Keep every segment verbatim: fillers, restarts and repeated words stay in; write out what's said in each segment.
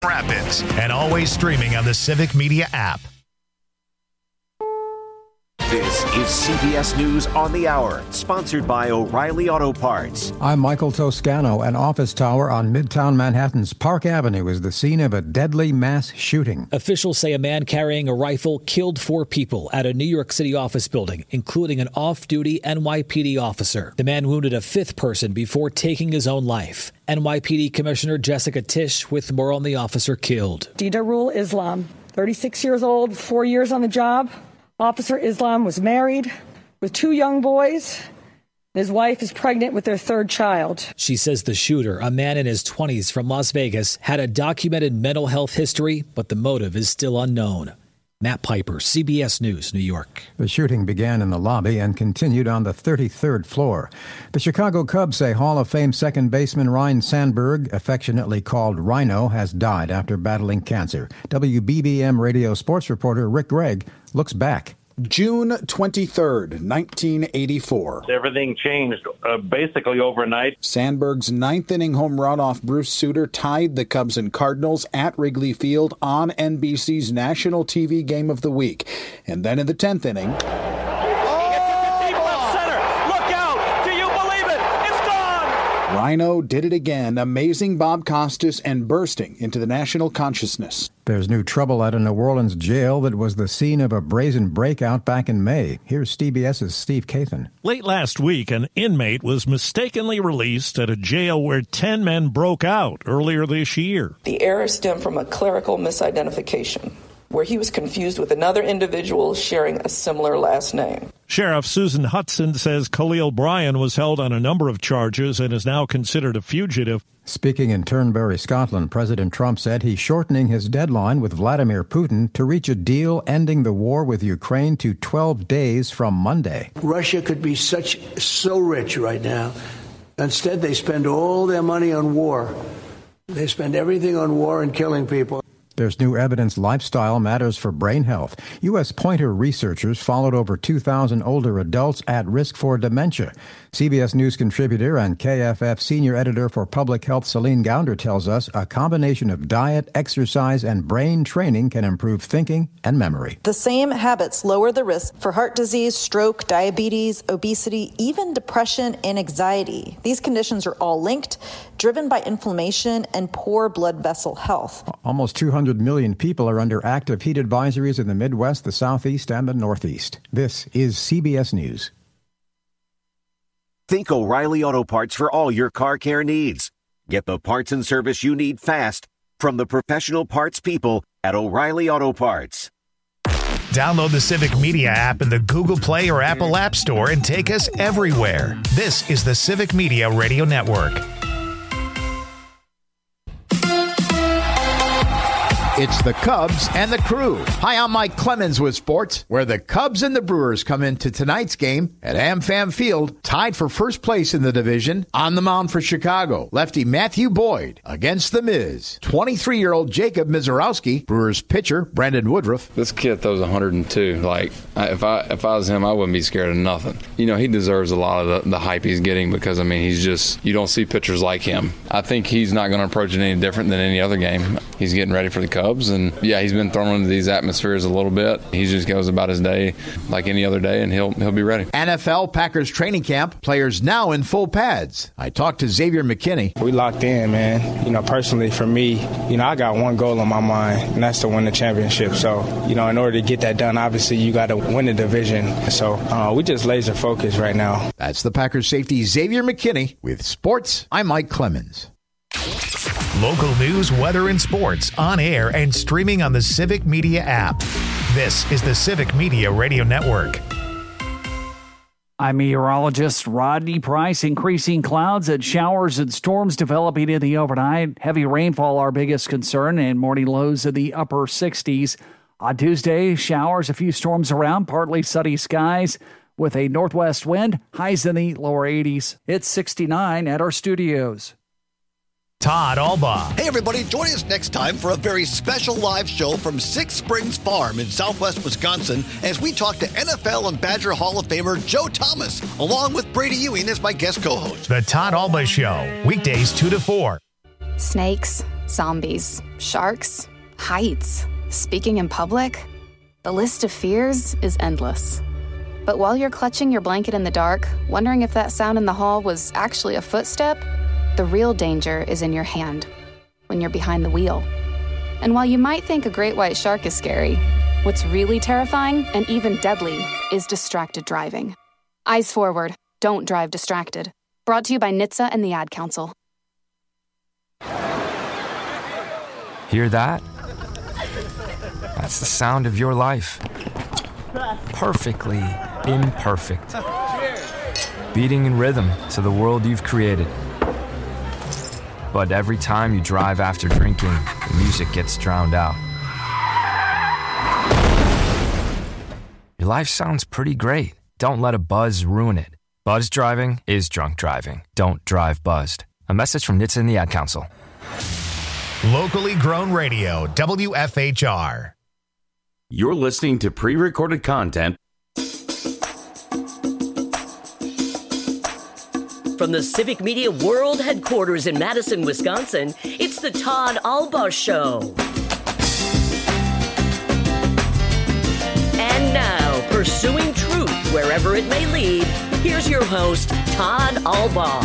Rapids, and always streaming on the Civic Media app. This is C B S News on the Hour, sponsored by O'Reilly Auto Parts. I'm Michael Toscano. An office tower on Midtown Manhattan's Park Avenue is the scene of a deadly mass shooting. Officials say a man carrying a rifle killed four people at a New York City office building, including an off-duty N Y P D officer. The man wounded a fifth person before taking his own life. N Y P D Commissioner Jessica Tisch with more on the officer killed. Didarul Islam, thirty-six years old, four years on the job. Officer Islam was married with two young boys. His wife is pregnant with their third child. She says the shooter, a man in his twenties from Las Vegas, had a documented mental health history, but the motive is still unknown. Matt Piper, C B S News, New York. The shooting began in the lobby and continued on the thirty-third floor. The Chicago Cubs say Hall of Fame second baseman Ryne Sandberg, affectionately called Rhino, has died after battling cancer. W B B M radio sports reporter Rick Gregg looks back. June twenty-third, nineteen eighty-four. Everything changed uh, basically overnight. Sandberg's ninth inning home run off Bruce Sutter tied the Cubs and Cardinals at Wrigley Field on N B C's national T V game of the week. And then in the tenth inning... Rhino did it again, amazing Bob Costas and bursting into the national consciousness. There's new trouble at a New Orleans jail that was the scene of a brazen breakout back in May. Here's C B S's Steve Kathan. Late last week, an inmate was mistakenly released at a jail where ten men broke out earlier this year. The error stemmed from a clerical misidentification, where he was confused with another individual sharing a similar last name. Sheriff Susan Hudson says Khalil Bryan was held on a number of charges and is now considered a fugitive. Speaking in Turnberry, Scotland, President Trump said he's shortening his deadline with Vladimir Putin to reach a deal ending the war with Ukraine to twelve days from Monday. Russia could be such so rich right now. Instead, they spend all their money on war. They spend everything on war and killing people. There's new evidence lifestyle matters for brain health. U S Pointer researchers followed over two thousand older adults at risk for dementia. C B S News contributor and K F F senior editor for public health Celine Gounder tells us a combination of diet, exercise, and brain training can improve thinking and memory. The same habits lower the risk for heart disease, stroke, diabetes, obesity, even depression and anxiety. These conditions are all linked, driven by inflammation and poor blood vessel health. Almost two hundred million people are under active heat advisories in the Midwest, the Southeast, and the Northeast. This is C B S News. Think O'Reilly Auto Parts for all your car care needs. Get the parts and service you need fast from the professional parts people at O'Reilly Auto Parts. Download the Civic Media app in the Google Play or Apple App Store and take us everywhere. This is the Civic Media Radio Network. It's the Cubs and the Crew. Hi, I'm Mike Clemens with sports, where the Cubs and the Brewers come into tonight's game at AmFam Field, tied for first place in the division. On the mound for Chicago, lefty Matthew Boyd against the Miz. twenty-three-year-old Jacob Mizorowski, Brewers pitcher Brandon Woodruff. This kid throws one hundred two. Like, if I if I was him, I wouldn't be scared of nothing. You know, he deserves a lot of the, the hype he's getting because, I mean, he's just, you don't see pitchers like him. I think he's not going to approach it any different than any other game. He's getting ready for the Cubs. And yeah, he's been thrown into these atmospheres a little bit. He just goes about his day like any other day, and he'll he'll be ready. N F L Packers training camp, players now in full pads. I talked to Xavier McKinney. We locked in, man. You know, personally for me, you know, I got one goal on my mind, and that's to win the championship. So, you know, in order to get that done, obviously you got to win the division. So uh, we just laser focused right now. That's the Packers safety Xavier McKinney with sports. I'm Mike Clemens. Local news, weather, and sports on air and streaming on the Civic Media app. This is the Civic Media Radio Network. I'm meteorologist Rodney Price. Increasing clouds and showers and storms developing in the overnight. Heavy rainfall our biggest concern, and morning lows in the upper sixties. On Tuesday, showers, a few storms around, partly sunny skies with a northwest wind, highs in the lower eighties. It's sixty-nine at our studios. Todd Albaugh. Hey, everybody. Join us next time for a very special live show from Six Springs Farm in southwest Wisconsin as we talk to N F L and Badger Hall of Famer Joe Thomas, along with Brady Ewing as my guest co-host. The Todd Albaugh Show, weekdays two to four. Snakes, Zombies, sharks, heights, speaking in public. The list of fears is endless. But while you're clutching your blanket in the dark, wondering if that sound in the hall was actually a footstep, the real danger is in your hand, when you're behind the wheel. And while you might think a great white shark is scary, what's really terrifying and even deadly is distracted driving. Eyes forward, don't drive distracted. Brought to you by N H T S A and the Ad Council. Hear that? That's the sound of your life. Perfectly imperfect. Beating in rhythm to the world you've created. But every time you drive after drinking, the music gets drowned out. Your life sounds pretty great. Don't let a buzz ruin it. Buzz driving is drunk driving. Don't drive buzzed. A message from N H T S A and the Ad Council. Locally grown radio, W F H R. You're listening to pre-recorded content from the Civic Media World Headquarters in Madison, Wisconsin. It's the Todd Alba Show. And now, pursuing truth wherever it may lead, here's your host, Todd Alba.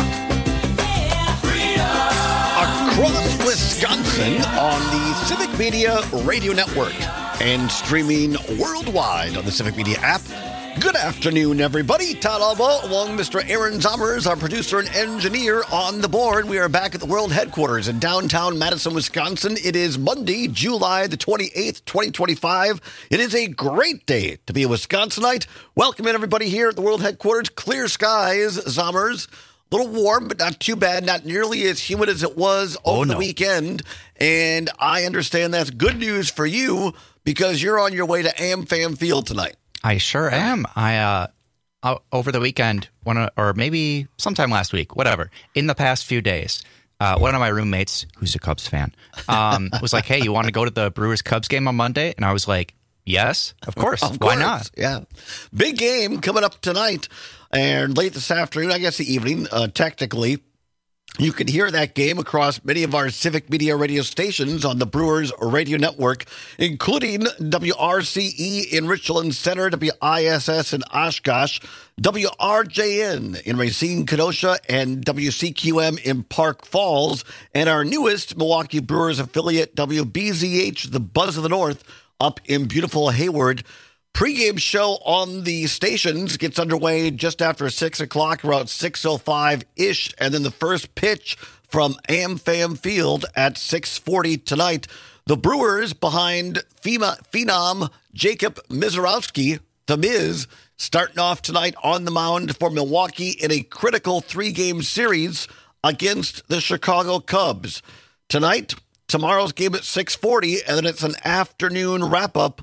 Across Wisconsin on the Civic Media Radio Network and streaming worldwide on the Civic Media app. Good afternoon, everybody. Todd Alba, along with Mister Aaron Zommers, our producer and engineer on the board. We are back at the world headquarters in downtown Madison, Wisconsin. It is Monday, July the twenty-eighth, twenty twenty-five. It is a great day to be a Wisconsinite. Welcome in, everybody, here at the world headquarters. Clear skies, Zommers. A little warm, but not too bad. Not nearly as humid as it was over oh, no. the weekend. And I understand that's good news for you because you're on your way to AmFam Field tonight. I sure am. I uh, uh over the weekend, one of, or maybe sometime last week, whatever. In the past few days, uh, one of my roommates, who's a Cubs fan, um, was like, "Hey, you want to go to the Brewers Cubs game on Monday?" And I was like, "Yes, of course. of Why course. not?" Yeah, big game coming up tonight. And late this afternoon, I guess the evening, uh, technically, you can hear that game across many of our Civic Media radio stations on the Brewers Radio Network, including W R C E in Richland Center, W I S S in Oshkosh, W R J N in Racine, Kenosha, and W C Q M in Park Falls, and our newest Milwaukee Brewers affiliate, W B Z H, the Buzz of the North, up in beautiful Hayward. Pre-game show on the stations gets underway just after six o'clock, around six oh five-ish, and then the first pitch from AmFam Field at six forty tonight. The Brewers behind FEMA, Phenom Jacob Misiorowski, the Miz, starting off tonight on the mound for Milwaukee in a critical three-game series against the Chicago Cubs. Tonight, tomorrow's game at six forty, and then it's an afternoon wrap-up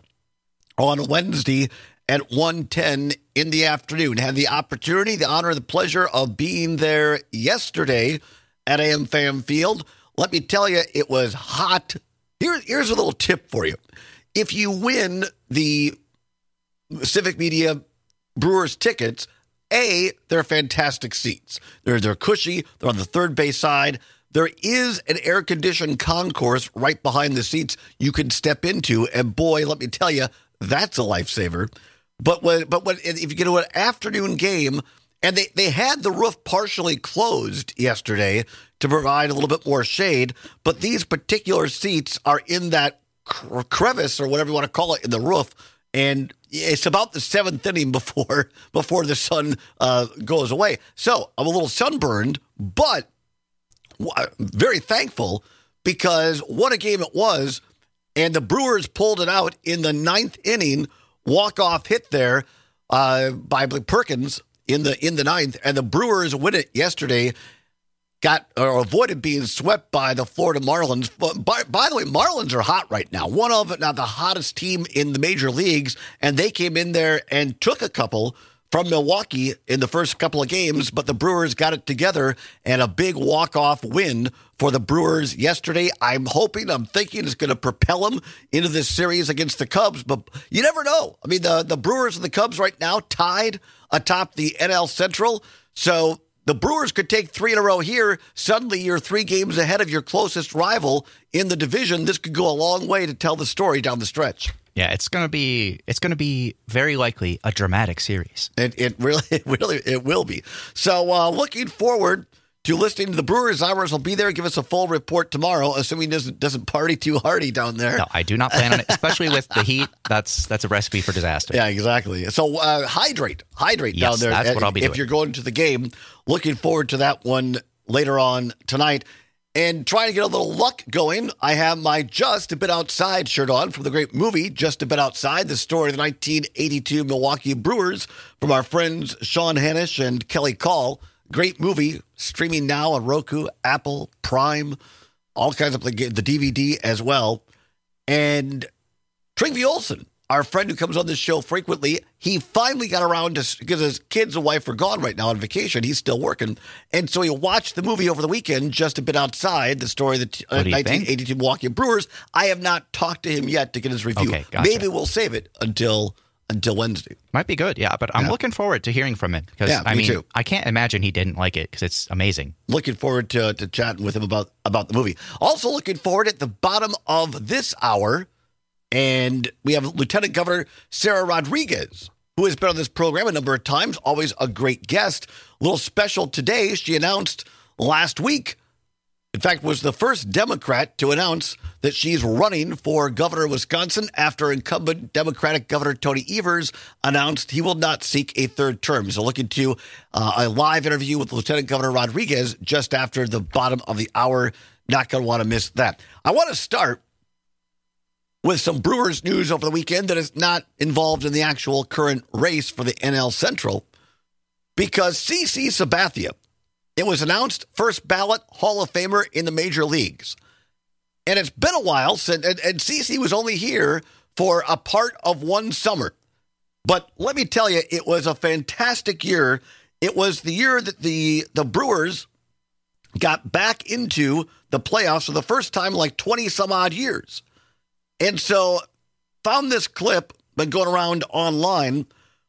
on Wednesday at one ten in the afternoon. Had the opportunity, the honor, the pleasure of being there yesterday at AmFam Field. Let me tell you, it was hot. Here, here's a little tip for you. If you win the Civic Media Brewers tickets, A, they're fantastic seats. They're, they're cushy. They're on the third base side. There is an air-conditioned concourse right behind the seats you can step into. And boy, let me tell you, that's a lifesaver. But when, but when, if you get to an afternoon game, and they, they had the roof partially closed yesterday to provide a little bit more shade, but these particular seats are in that crevice or whatever you want to call it in the roof, and it's about the seventh inning before before the sun uh, goes away. So I'm a little sunburned, but very thankful because what a game it was. And the Brewers pulled it out in the ninth inning, walk-off hit there uh, by Perkins in the in the ninth, and the Brewers win it yesterday. Got or avoided being swept by the Florida Marlins. By, by the way, Marlins are hot right now. One of, if not the hottest team in the major leagues, and they came in there and took a couple from Milwaukee in the first couple of games, but the Brewers got it together and a big walk-off win for the Brewers yesterday. I'm hoping, I'm thinking it's going to propel them into this series against the Cubs, but you never know. I mean, the, the Brewers and the Cubs right now tied atop the N L Central, so the Brewers could take three in a row here. Suddenly you're three games ahead of your closest rival in the division. This could go a long way to tell the story down the stretch. Yeah, it's gonna be it's gonna be very likely a dramatic series. It it really it really it will be. So uh, looking forward to listening to the Brewers. Irish will be there. Give us a full report tomorrow, assuming he doesn't doesn't party too hardy down there. No, I do not plan on it, especially with the heat. That's that's a recipe for disaster. Yeah, exactly. So uh, hydrate, hydrate yes, down there. That's what I'll be if doing. you're going to the game. Looking forward to that one later on tonight. And trying to get a little luck going, I have my Just a Bit Outside shirt on from the great movie Just a Bit Outside, the story of the nineteen eighty-two Milwaukee Brewers from our friends Sean Hanish and Kelly Call. Great movie, streaming now on Roku, Apple, Prime, all kinds of the D V D as well. And Tryggve Olsen, our friend who comes on this show frequently, he finally got around to, because his kids and wife are gone right now on vacation. He's still working. And so he watched the movie over the weekend, Just a Bit Outside, the story of the uh, nineteen eighty-two think? Milwaukee Brewers. I have not talked to him yet to get his review. Okay, gotcha. Maybe we'll save it until until Wednesday. Might be good, yeah. But I'm yeah. looking forward to hearing from him because yeah, I me mean, too. I can't imagine he didn't like it because it's amazing. Looking forward to to chatting with him about about the movie. Also looking forward at the bottom of this hour, and we have Lieutenant Governor Sarah Rodriguez, who has been on this program a number of times. Always a great guest. A little special today. She announced last week. In fact, was the first Democrat to announce that she's running for governor of Wisconsin after incumbent Democratic Governor Tony Evers announced he will not seek a third term. So looking to uh, a live interview with Lieutenant Governor Rodriguez just after the bottom of the hour. Not going to want to miss that. I want to start with some Brewers news over the weekend that is not involved in the actual current race for the N L Central, because CeCe Sabathia, it was announced first ballot Hall of Famer in the major leagues. And it's been a while since, and, and CeCe was only here for a part of one summer. But let me tell you, it was a fantastic year. It was the year that the, the Brewers got back into the playoffs for the first time in like twenty some odd years. And so found this clip, been going around online,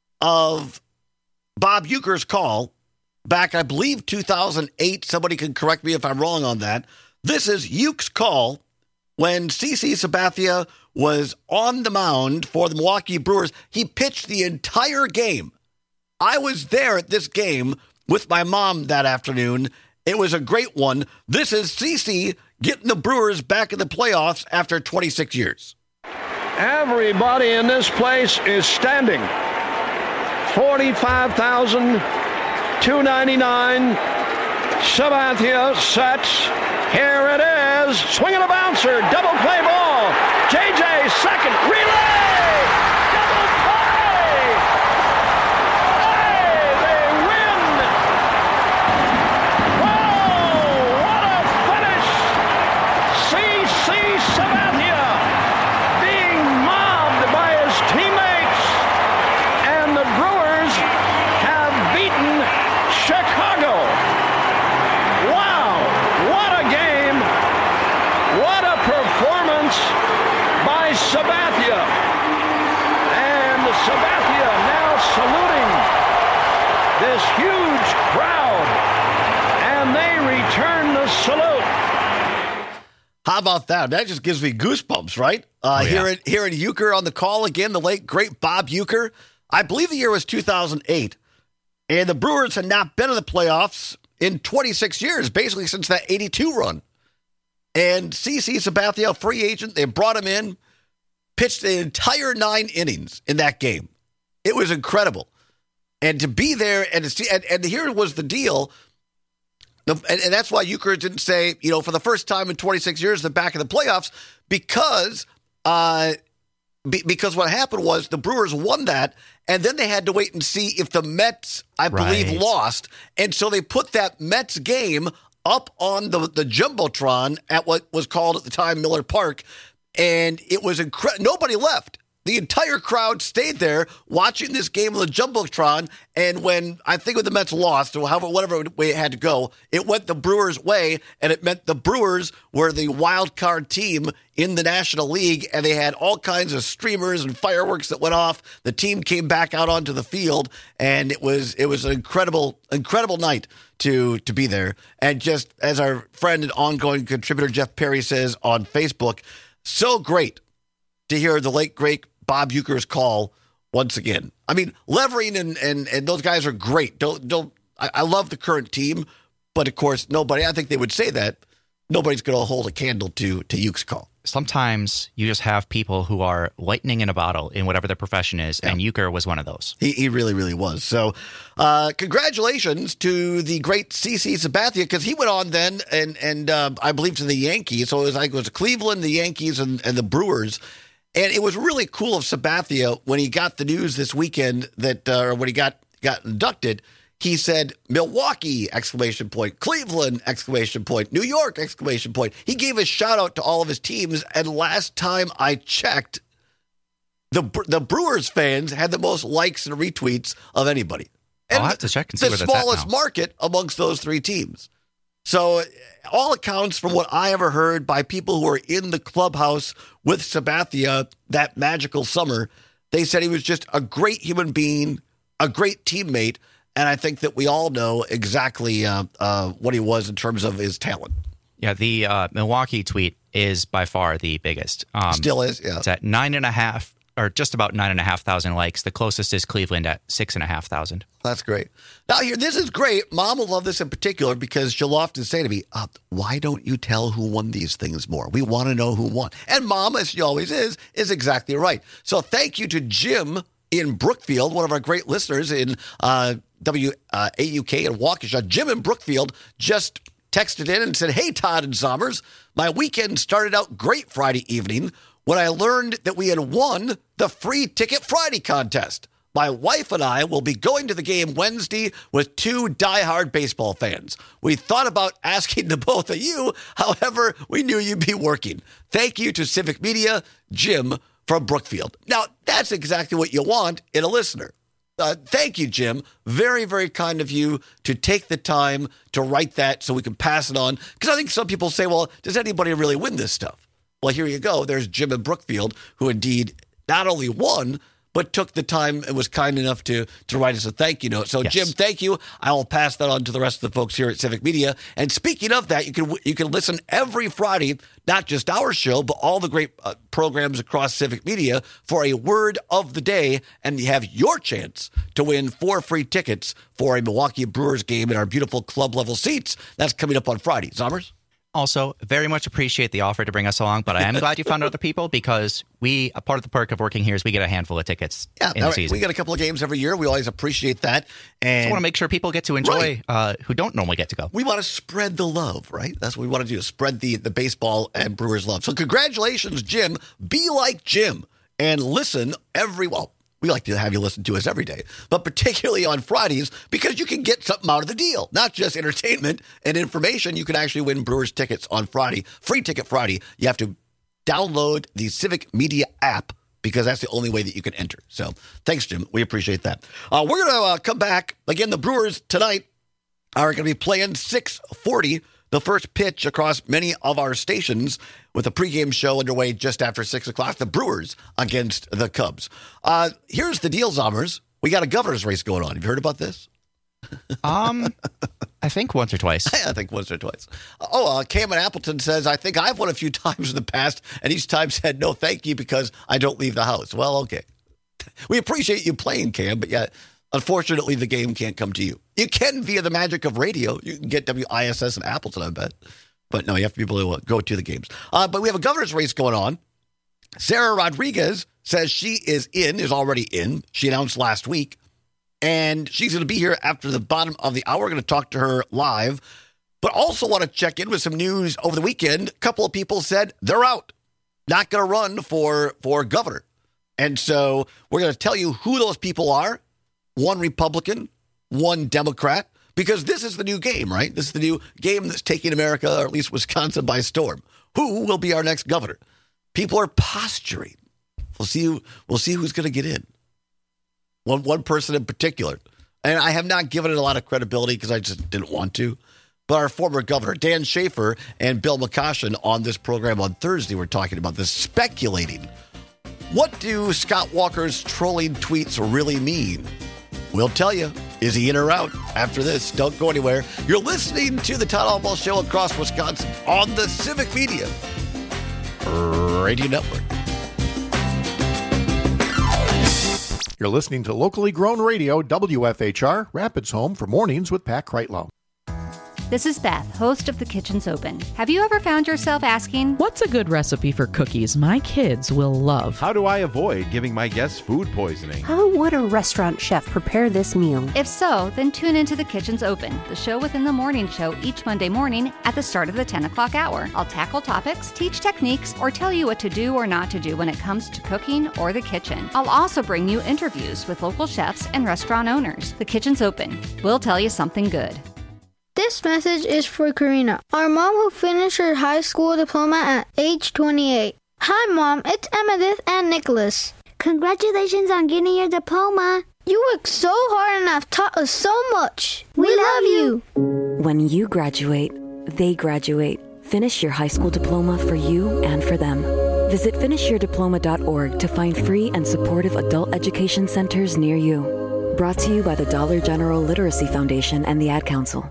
of Bob Uecker's call back, I believe, two thousand eight. Somebody can correct me if I'm wrong on that. This is Uke's call when CeCe Sabathia was on the mound for the Milwaukee Brewers. He pitched the entire game. I was there at this game with my mom that afternoon. It was a great one. This is CeCe getting the Brewers back in the playoffs after twenty-six years. Everybody in this place is standing. forty-five thousand two hundred ninety-nine. Sabathia sets. Here it is. Swing and a bouncer. Double play ball. J J second. Relay. Double play. Hey, they win. Oh, what a finish. CeCe Sabathia being mobbed by his teammates. And the Brewers have beaten Chicago. Wow, what a game. What a performance by Sabathia. And Sabathia now saluting this huge crowd. And they return the salute. How about that? That just gives me goosebumps, right? Uh, Oh, yeah. Hearing hearing Uecker on the call again, the late, great Bob Uecker. I believe the year was two thousand eight. And the Brewers had not been in the playoffs in twenty-six years, basically since that eighty-two run. And CeCe Sabathia, a free agent, they brought him in, pitched the entire nine innings in that game. It was incredible. And to be there and to see, and, and here was the deal. The, and, and that's why Uecker didn't say, you know, for the first time in twenty-six years, they're back in the playoffs, because uh, be, because what happened was the Brewers won that, and then they had to wait and see if the Mets, I believe, Right. lost. And so they put that Mets game up on the, the Jumbotron at what was called at the time Miller Park, and it was incredible. Nobody left. The entire crowd stayed there watching this game on the Jumbotron, and when I think when the Mets lost, or however, whatever way it had to go, it went the Brewers' way, and it meant the Brewers were the wild card team in the National League, and they had all kinds of streamers and fireworks that went off. The team came back out onto the field, and it was it was an incredible, incredible night to to be there. And just as our friend and ongoing contributor Jeff Perry says on Facebook, so great to hear the late, great Bob Uecker's call once again. I mean, Levering and, and, and those guys are great. Don't don't. I, I love the current team, but of course, nobody, I think they would say that, nobody's going to hold a candle to, to Uke's call. Sometimes you just have people who are lightning in a bottle in whatever their profession is, yeah. and Uecker was one of those. He, he really, really was. So uh, congratulations to the great C C Sabathia, because he went on then, and and uh, I believe to the Yankees. So it was like it was Cleveland, the Yankees, and, and the Brewers. And it was really cool of Sabathia when he got the news this weekend that, uh, or when he got, got inducted, he said, Milwaukee, exclamation point, Cleveland, exclamation point, New York, exclamation point. He gave a shout out to all of his teams. And last time I checked, the the Brewers fans had the most likes and retweets of anybody. And I'll have to check and see the where that's at smallest now. market amongst those three teams. So all accounts from what I ever heard by people who were in the clubhouse with Sabathia that magical summer, they said he was just a great human being, a great teammate. And I think that we all know exactly uh, uh, what he was in terms of his talent. Yeah, the uh, Milwaukee tweet is by far the biggest. Um, Still is, yeah. It's at nine and a half, or just about nine and a half thousand likes. The closest is Cleveland at six and a half thousand. That's great. Now, here, this is great. Mom will love this in particular because she'll often say to me, uh, why don't you tell who won these things more? We want to know who won. And Mom, as she always is, is exactly right. So thank you to Jim in Brookfield, one of our great listeners in uh, W A U K in Waukesha. Jim in Brookfield just texted in and said, hey, Todd and Sommers, my weekend started out great Friday evening when I learned that we had won the Free Ticket Friday contest. My wife and I will be going to the game Wednesday with two diehard baseball fans. We thought about asking the both of you, however, we knew you'd be working. Thank you to Civic Media, Jim from Brookfield. Now, that's exactly what you want in a listener. Uh, thank you, Jim. Very, very kind of you to take the time to write that so we can pass it on. Because I think some people say, well, does anybody really win this stuff? Well, here you go. There's Jim in Brookfield, who indeed not only won, but took the time and was kind enough to to write us a thank you note. So, yes. Jim, thank you. I will pass that on to the rest of the folks here at Civic Media. And speaking of that, you can you can listen every Friday, not just our show, but all the great uh, programs across Civic Media for a word of the day, and you have your chance to win four free tickets for a Milwaukee Brewers game in our beautiful club level seats. That's coming up on Friday. Zommers? Also, very much appreciate the offer to bring us along, but I am glad you found other people because we, a part of the perk of working here is we get a handful of tickets yeah, in the right. season. We get a couple of games every year. We always appreciate that. And so I want to make sure people get to enjoy right. uh, who don't normally get to go. We want to spread the love, right? That's what we want to do, spread the, the baseball and Brewers love. So congratulations, Jim. Be like Jim and listen every, well, we like to have you listen to us every day, but particularly on Fridays because you can get something out of the deal. Not just entertainment and information. You can actually win Brewers tickets on Friday. Free Ticket Friday. You have to download the Civic Media app because that's the only way that you can enter. So thanks, Jim. We appreciate that. Uh, we're going to uh, come back. Again, the Brewers tonight are going to be playing six forty, the first pitch across many of our stations, with a pregame show underway just after six o'clock, the Brewers against the Cubs. Uh, here's the deal, Zommers. We got a governor's race going on. Have you heard about this? Um, I think once or twice. I think once or twice. Oh, uh, Cameron Appleton says, I think I've won a few times in the past, and each time said, no, thank you, because I don't leave the house. Well, okay. We appreciate you playing, Cam, but yeah, unfortunately, the game can't come to you. You can via the magic of radio. You can get W I S S and Appleton, I bet. But no, you have to be able to go to the games. Uh, but we have a governor's race going on. Sarah Rodriguez says she is in, is already in. She announced last week. And she's going to be here after the bottom of the hour. We're going to talk to her live. But also want to check in with some news over the weekend. A couple of people said they're out. Not going to run for, for governor. And so we're going to tell you who those people are. One Republican, one Democrat. Because this is the new game, right? This is the new game that's taking America, or at least Wisconsin, by storm. Who will be our next governor? People are posturing. We'll see. Who, we'll see who's going to get in. One one person in particular, and I have not given it a lot of credibility because I just didn't want to. But our former governor, Dan Schaefer, and Bill McCoshen on this program on Thursday were talking about this, speculating. What do Scott Walker's trolling tweets really mean? We'll tell you Is he in or out after this? Don't go anywhere. You're listening to the Todd Almost Show across Wisconsin on the Civic Media Radio Network. You're listening to locally grown radio, W F H R, Rapids Home for Mornings with Pat Kreitlow. This is Beth, host of The Kitchen's Open. Have you ever found yourself asking, what's a good recipe for cookies my kids will love? How do I avoid giving my guests food poisoning? How would a restaurant chef prepare this meal? If so, then tune into The Kitchen's Open, the show within the morning show each Monday morning at the start of the ten o'clock hour. I'll tackle topics, teach techniques, or tell you what to do or not to do when it comes to cooking or the kitchen. I'll also bring you interviews with local chefs and restaurant owners. The Kitchen's Open. We'll tell you something good. This message is for Karina, our mom who finished her high school diploma at age twenty-eight. Hi, Mom. It's Emmettith and Nicholas. Congratulations on getting your diploma. You worked so hard and have taught us so much. We, we love you. When you graduate, they graduate. Finish your high school diploma for you and for them. Visit finish your diploma dot org to find free and supportive adult education centers near you. Brought to you by the Dollar General Literacy Foundation and the Ad Council.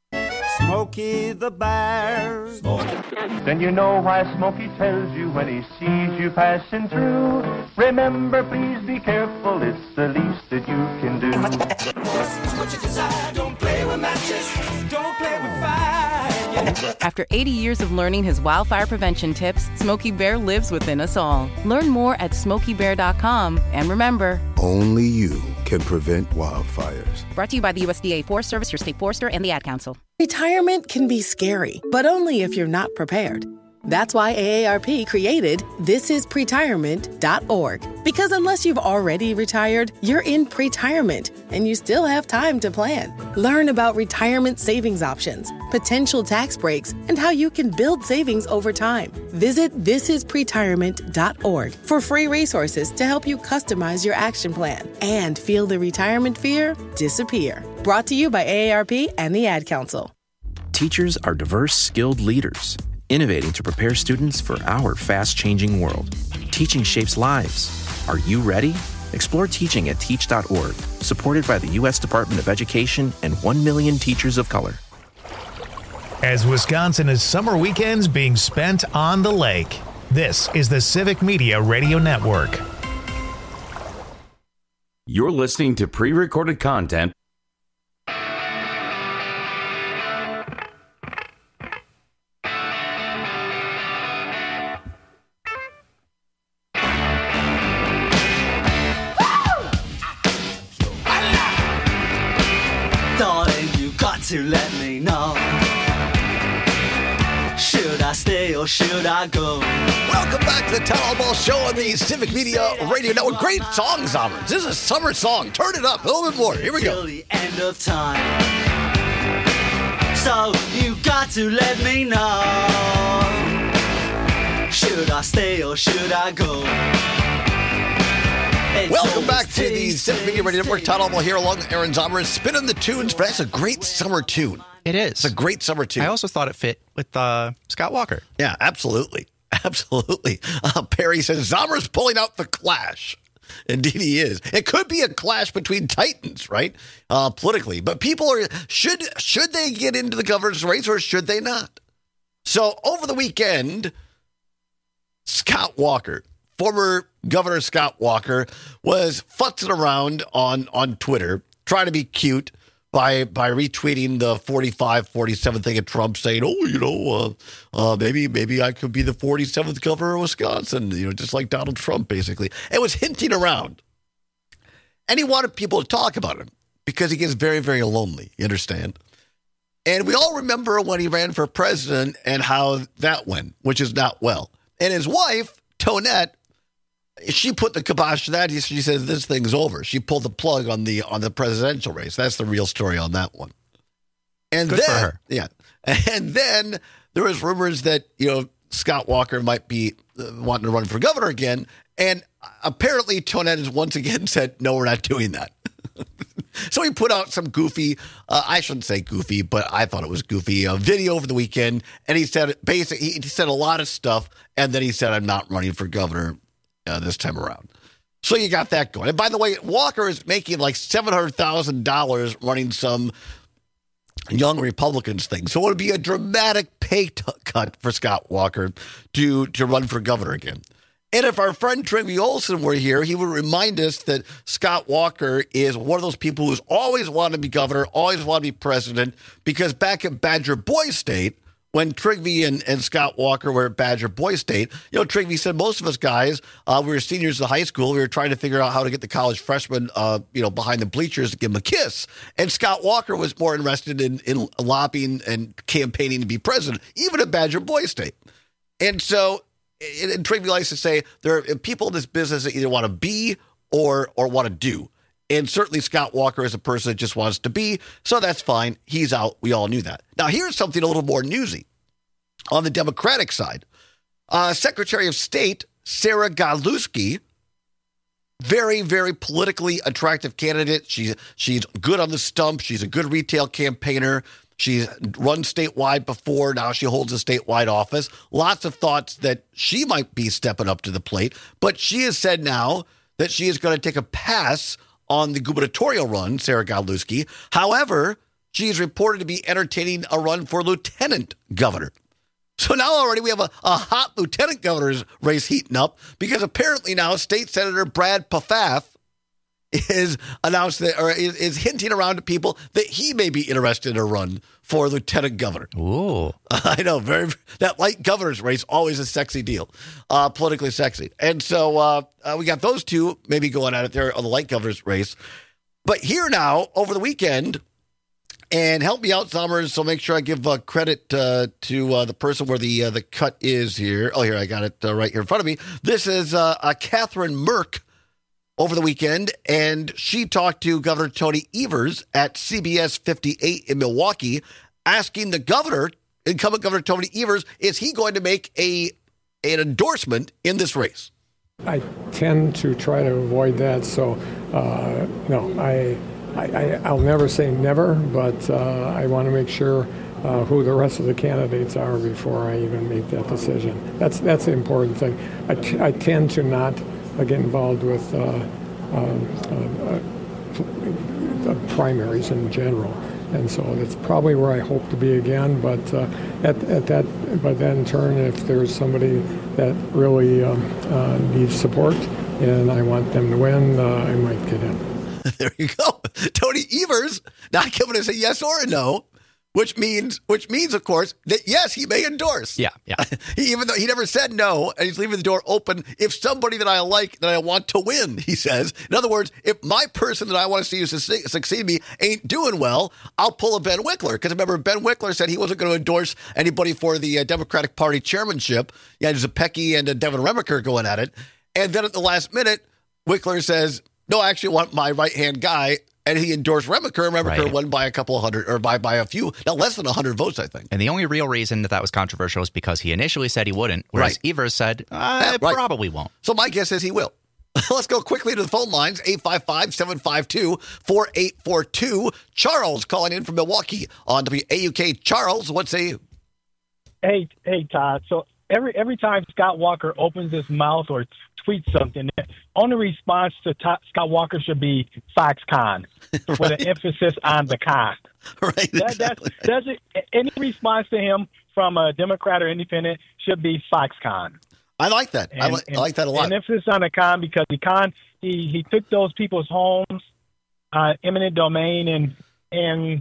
Smokey the Bear. Then you know why Smokey tells you when he sees you passing through. Remember, please be careful, it's the least that you can do. What you desire, don't play with matches, don't play with fire. After eighty years of learning his wildfire prevention tips, Smokey Bear lives within us all. Learn more at smokey bear dot com. And remember, only you can prevent wildfires. Brought to you by the U S D A Forest Service, your state forester, and the Ad Council. Retirement can be scary, but only if you're not prepared. That's why A A R P created this is pretirement dot org. Because unless you've already retired, you're in pretirement, and you still have time to plan. Learn about retirement savings options, potential tax breaks, and how you can build savings over time. Visit this is pretirement dot org for free resources to help you customize your action plan and feel the retirement fear disappear. Brought to you by A A R P and the Ad Council. Teachers are diverse, skilled leaders, innovating to prepare students for our fast-changing world. Teaching shapes lives. Are you ready? Explore teaching at teach dot org, supported by the U S Department of Education and one million teachers of color. As Wisconsin is summer weekends being spent on the lake, this is the Civic Media Radio Network. You're listening to pre-recorded content. To let me know, should I stay or should I go? Welcome back to the Town Hall Ball Show on the Civic Media Radio Network. Great song, Zombers. This is a summer song. Turn it up a little bit more. Here we go. Till the end of time. So you got to let me know, should I stay or should I go? It's Welcome back to the Civic Media Radio Network. Todd Almo here along with Aaron Zomer. Spinning the tunes, but that's a great summer tune. It is. It's a great summer tune. I also thought it fit with uh, Scott Walker. Yeah, absolutely. Absolutely. Uh, Perry says, Zomer's pulling out the Clash. Indeed he is. It could be a clash between titans, right? Uh, politically. But people are, should, should they get into the governor's race or should they not? So over the weekend, Scott Walker, former Governor Scott Walker, was futzing around on, on Twitter, trying to be cute by by retweeting the forty-five forty-seven thing of Trump, saying, oh, you know, uh, uh, maybe maybe I could be the forty-seventh governor of Wisconsin, you know, just like Donald Trump, basically. It was hinting around. And he wanted people to talk about him because he gets very, very lonely, you understand? And we all remember when he ran for president and how that went, which is not well. And his wife, Tonette, she put the kibosh to that. She says this thing's over. She pulled the plug on the on the presidential race. That's the real story on that one. And Good then, for her. yeah, and then there was rumors that you know Scott Walker might be uh, wanting to run for governor again. And apparently, Tonette has once again said, "No, we're not doing that." So he put out some goofy, uh, I shouldn't say goofy, but I thought it was goofy, uh, video over the weekend. And he said basically he said a lot of stuff, and then he said, "I'm not running for governor." Uh, this time around. So you got that going. And by the way, Walker is making like seven hundred thousand dollars running some Young Republicans thing. So it would be a dramatic pay t- cut for Scott Walker to, to run for governor again. And if our friend Trygve Olsen were here, he would remind us that Scott Walker is one of those people who's always wanted to be governor, always wanted to be president, because back at Badger Boy State, when Trygve and, and Scott Walker were at Badger Boy State, you know, Trygve said most of us guys, uh, we were seniors in high school. We were trying to figure out how to get the college freshmen, uh, you know, behind the bleachers to give them a kiss. And Scott Walker was more interested in, in lobbying and campaigning to be president, even at Badger Boy State. And so, and, and Trygve likes to say there are people in this business that either want to be or or want to do. And certainly Scott Walker is a person that just wants to be, so that's fine. He's out. We all knew that. Now, here's something a little more newsy. On the Democratic side, uh, Secretary of State Sarah Godlewski, very, very politically attractive candidate. She's, she's good on the stump. She's a good retail campaigner. She's run statewide before. Now she holds a statewide office. Lots of thoughts that she might be stepping up to the plate. But she has said now that she is going to take a pass on the gubernatorial run, Sarah Godlewski. However, she is reported to be entertaining a run for lieutenant governor. So now already we have a, a hot lieutenant governor's race heating up because apparently now State Senator Brad Pfaff is announced that, or is, is hinting around to people that he may be interested in a run for lieutenant governor. Ooh. I know, very that light governor's race, always a sexy deal, uh, politically sexy. And so uh, uh, we got those two maybe going at it there on the light governor's race. But here now, over the weekend, and help me out, Summers, so make sure I give uh, credit uh, to uh, the person where the uh, the cut is here. Oh, here, I got it uh, right here in front of me. This is uh, uh, Catherine Merck over the weekend, and she talked to Governor Tony Evers at C B S fifty-eight in Milwaukee, asking the governor, incumbent Governor Tony Evers, is he going to make a an endorsement in this race? I tend to try to avoid that, so uh, no, I, I, I'll never say never, but uh, I want to make sure uh, who the rest of the candidates are before I even make that decision. That's that's the important thing. I, t- I tend to not uh, get involved with uh, um, uh, uh, primaries in general. And so that's probably where I hope to be again. But uh, at, at that, but then in turn, if there's somebody that really um, uh, needs support and I want them to win, uh, I might get in. There you go, Tony Evers not giving us a yes or a no, which means, which means, of course, that yes, he may endorse. Yeah, yeah. he, even though he never said no, and he's leaving the door open. If somebody that I like, that I want to win, he says. In other words, if my person that I want to see succeed, succeed me ain't doing well, I'll pull a Ben Wickler. Because remember, Ben Wickler said he wasn't going to endorse anybody for the uh, Democratic Party chairmanship. You had Zepecki and uh, Devin Remiker going at it. And then at the last minute, Wickler says, no, I actually want my right-hand guy. And he endorsed Remiker. Remiker right. won by a couple of hundred, or by, by a few, not less than a hundred votes, I think. And the only real reason that that was controversial is because he initially said he wouldn't, whereas right. Evers said, I yeah, right. probably won't. So my guess is he will. Let's go quickly to the phone lines, eight five five, seven five two, four eight four two. Charles calling in from Milwaukee on W A U K. Charles, what say you? Hey, hey, Todd. So every every time Scott Walker opens his mouth or tweets something, the only response to Todd, Scott Walker should be Foxconn, right. with an emphasis on the con. Right. That, exactly. that's, that's it. Any response to him from a Democrat or independent should be Foxconn. I like that. And, I, li- I like that a lot. And emphasis on the con because the con he, he took those people's homes, uh, eminent domain, and and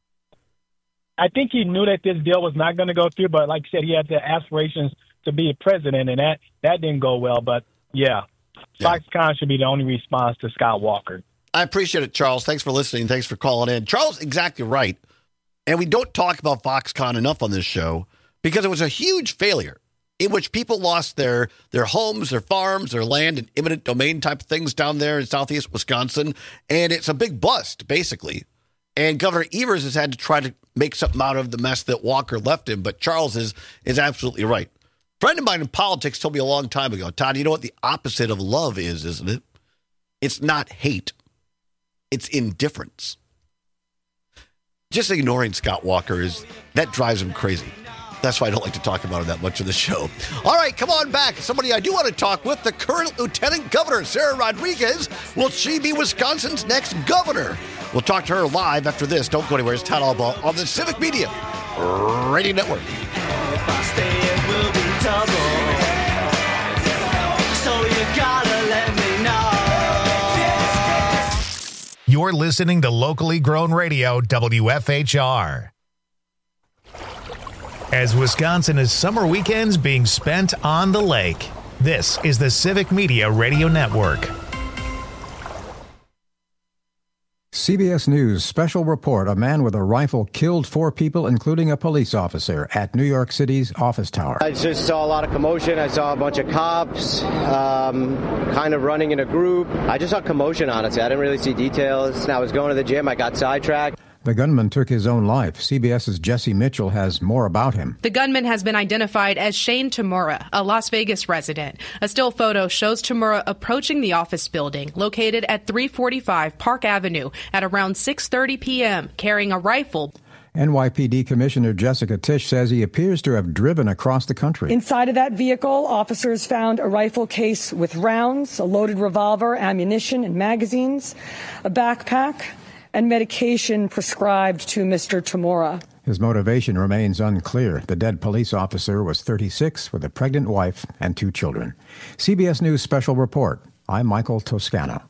I think he knew that this deal was not going to go through. But like you said, he had the aspirations to be a president, and that that didn't go well. But yeah, yeah. Foxconn should be the only response to Scott Walker. I appreciate it, Charles. Thanks for listening. Thanks for calling in. Charles, exactly right. And we don't talk about Foxconn enough on this show because it was a huge failure in which people lost their their homes, their farms, their land, and eminent domain type of things down there in southeast Wisconsin. And it's a big bust, basically. And Governor Evers has had to try to make something out of the mess that Walker left him. But Charles is is absolutely right. A friend of mine in politics told me a long time ago, Todd, you know what the opposite of love is, isn't it? It's not hate. It's indifference. Just ignoring Scott Walker, is that drives him crazy. That's why I don't like to talk about it that much in the show. All right, come on back. Somebody I do want to talk with, the current Lieutenant Governor, Sarah Rodriguez. Will she be Wisconsin's next governor? We'll talk to her live after this. Don't go anywhere. It's Town Hall Ball on the Civic Media Radio Network. If I stay, it will be double. So you gotta let me know. You're listening to locally grown radio, W F H R. As Wisconsin is summer weekends being spent on the lake, this is the Civic Media Radio Network. C B S News special report. A man with a rifle killed four people, including a police officer, at New York City's office tower. I just saw a lot of commotion. I saw a bunch of cops um, kind of running in a group. I just saw commotion, honestly. I didn't really see details. I was going to the gym. I got sidetracked. The gunman took his own life. CBS's Jesse Mitchell has more about him. The gunman has been identified as Shane Tamura, a Las Vegas resident. A still photo shows Tamura approaching the office building located at three forty-five Park Avenue at around six thirty p.m., carrying a rifle. N Y P D Commissioner Jessica Tisch says he appears to have driven across the country. Inside of that vehicle, officers found a rifle case with rounds, a loaded revolver, ammunition, and magazines, a backpack, and medication prescribed to Mister Tamura. His motivation remains unclear. The dead police officer was thirty-six with a pregnant wife and two children. C B S News Special Report. I'm Michael Toscano.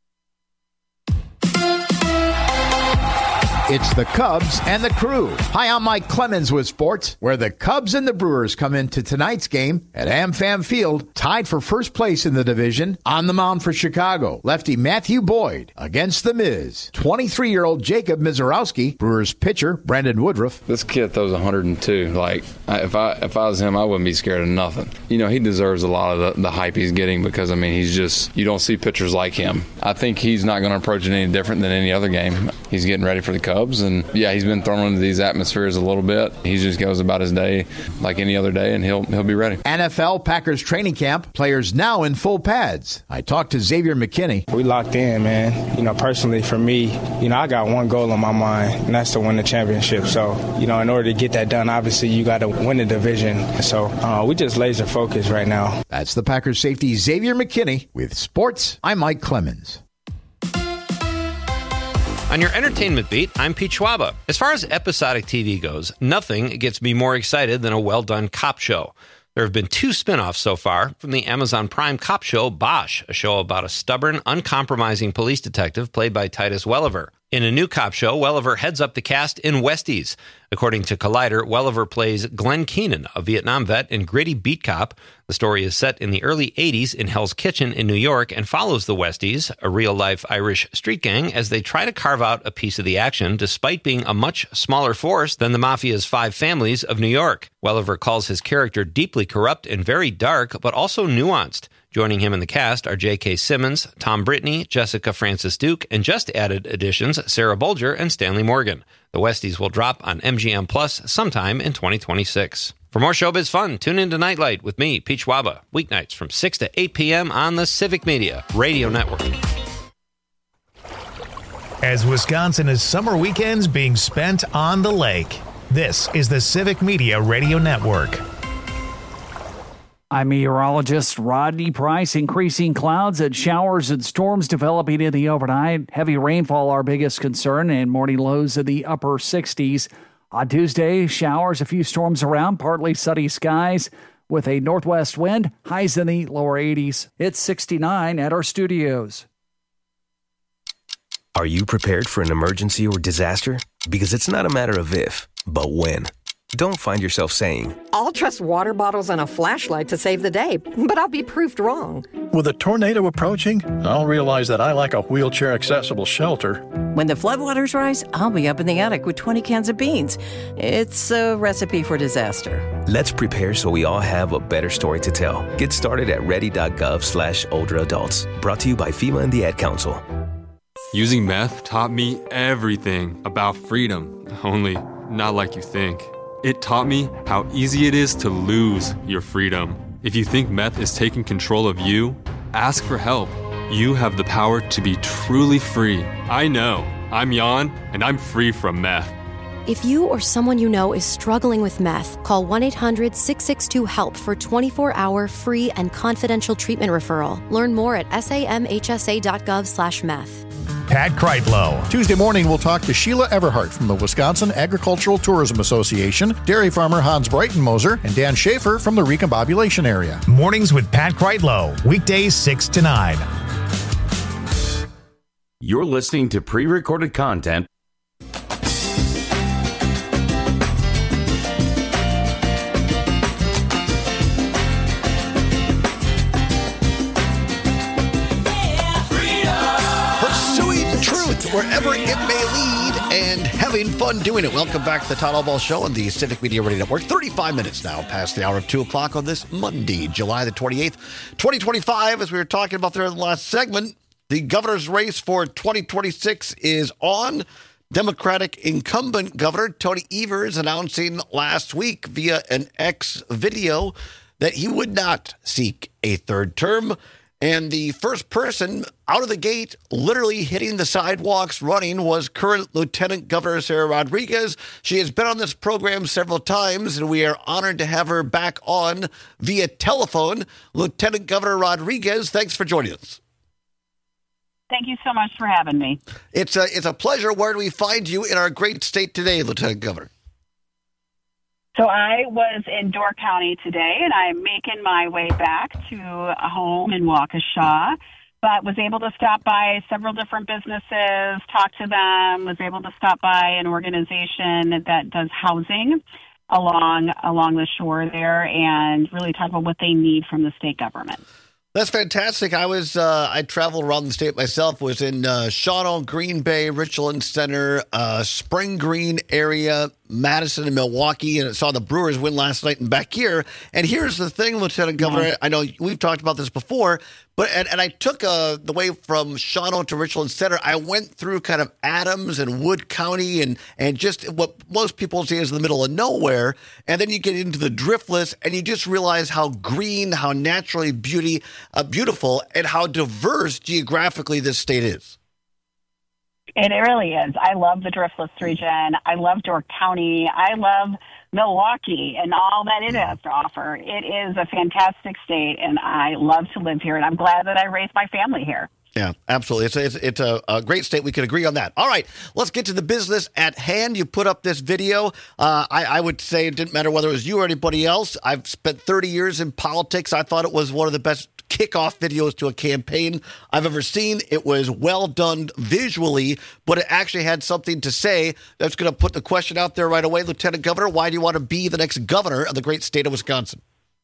It's the Cubs and the Crew. Hi, I'm Mike Clemens with sports, where the Cubs and the Brewers come into tonight's game at AmFam Field, tied for first place in the division. On the mound for Chicago, lefty Matthew Boyd against the Miz. twenty-three-year-old Jacob Mizorowski, Brewers pitcher Brandon Woodruff. This kid throws one hundred two. Like, if I if I was him, I wouldn't be scared of nothing. You know, he deserves a lot of the, the hype he's getting because, I mean, he's just, you don't see pitchers like him. I think he's not going to approach it any different than any other game. He's getting ready for the Cubs. And yeah, he's been thrown into these atmospheres a little bit. He just goes about his day like any other day, and he'll he'll be ready. N F L Packers training camp, players now in full pads. I talked to Xavier McKinney. We locked in, man. You know, personally for me, you know, I got one goal on my mind, and that's to win the championship. So, you know, in order to get that done, obviously you got to win the division. So uh, we just laser focused right now. That's the Packers safety Xavier McKinney with sports. I'm Mike Clemens. On your entertainment beat, I'm Pete Schwaba. As far as episodic T V goes, nothing gets me more excited than a well-done cop show. There have been two spin-offs so far from the Amazon Prime cop show Bosch, a show about a stubborn, uncompromising police detective played by Titus Welliver. In a new cop show, Welliver heads up the cast in Westies. According to Collider, Welliver plays Glenn Keenan, a Vietnam vet and gritty beat cop. The story is set in the early eighties in Hell's Kitchen in New York and follows the Westies, a real-life Irish street gang, as they try to carve out a piece of the action despite being a much smaller force than the Mafia's five families of New York. Welliver calls his character deeply corrupt and very dark, but also nuanced. Joining him in the cast are J K. Simmons, Tom Brittney, Jessica Francis Duke, and just added additions Sarah Bolger and Stanley Morgan. The Westies will drop on M G M Plus sometime in twenty twenty-six. For more showbiz fun, tune in to Nightlight with me, Pete Schwaba, weeknights from six to eight p.m. on the Civic Media Radio Network. As Wisconsin is summer weekends being spent on the lake, this is the Civic Media Radio Network. I'm meteorologist Rodney Price. Increasing clouds and showers and storms developing in the overnight. Heavy rainfall our biggest concern, and morning lows in the upper sixties. On Tuesday, showers, a few storms around, partly sunny skies with a northwest wind, highs in the lower eighties. It's sixty-nine at our studios. Are you prepared for an emergency or disaster? Because it's not a matter of if, but when. Don't find yourself saying, I'll trust water bottles and a flashlight to save the day, but I'll be proved wrong. With a tornado approaching, I'll realize that I lack a wheelchair-accessible shelter. When the floodwaters rise, I'll be up in the attic with twenty cans of beans. It's a recipe for disaster. Let's prepare so we all have a better story to tell. Get started at ready.gov slash older adults. Brought to you by FEMA and the Ad Council. Using meth taught me everything about freedom, only not like you think. It taught me how easy it is to lose your freedom. If you think meth is taking control of you, ask for help. You have the power to be truly free. I know. I'm Jan, and I'm free from meth. If you or someone you know is struggling with meth, call one eight hundred six six two HELP for twenty-four hour free and confidential treatment referral. Learn more at samhsa.gov slash meth. Pat Kreitlow. Tuesday morning, we'll talk to Sheila Everhart from the Wisconsin Agricultural Tourism Association, dairy farmer Hans Breitenmoser, and Dan Schaefer from the Recombobulation area. Mornings with Pat Kreitlow. Weekdays six to nine. You're listening to pre-recorded content. Wherever it may lead, and having fun doing it. Welcome back to the Todd Ball Show on the Civic Media Radio Network. thirty-five minutes now past the hour of two o'clock on this Monday, July the twenty-eighth, twenty twenty-five. As we were talking about there in the last segment, the governor's race for twenty twenty-six is on. Democratic incumbent Governor Tony Evers announcing last week via an X video that he would not seek a third term. And the first person out of the gate, literally hitting the sidewalks running, was current Lieutenant Governor Sarah Rodriguez. She has been on this program several times, and we are honored to have her back on via telephone. Lieutenant Governor Rodriguez, thanks for joining us. Thank you so much for having me. It's a, it's a pleasure. Where do we find you in our great state today, Lieutenant Governor? So I was in Door County today, and I'm making my way back to a home in Waukesha, but was able to stop by several different businesses, talk to them, was able to stop by an organization that does housing along along the shore there, and really talk about what they need from the state government. That's fantastic. I was uh, I traveled around the state myself. Was in uh, Shawano, Green Bay, Richland Center, uh, Spring Green area, Madison, and Milwaukee, and I saw the Brewers win last night and back here. And here's the thing, Lieutenant Governor. Yeah. I know we've talked about this before, but and, and I took uh, the way from Shawano to Richland Center. I went through kind of Adams and Wood County, and and just what most people say is the middle of nowhere. And then you get into the Driftless, and you just realize how green, how naturally beauty, uh, beautiful, and how diverse geographically this state is. It really is. I love the Driftless region. I love Door County. I love Milwaukee and all that it has to offer. It is a fantastic state, and I love to live here, and I'm glad that I raised my family here. Yeah, absolutely. It's a, it's, it's a, a great state. We can agree on that. All right, let's get to the business at hand. You put up this video. Uh, I, I would say it didn't matter whether it was you or anybody else. I've spent thirty years in politics. I thought it was one of the best kickoff videos to a campaign I've ever seen. It was well done visually, but it actually had something to say. That's going to put the question out there right away. Lieutenant Governor, why do you want to be the next governor of the great state of Wisconsin?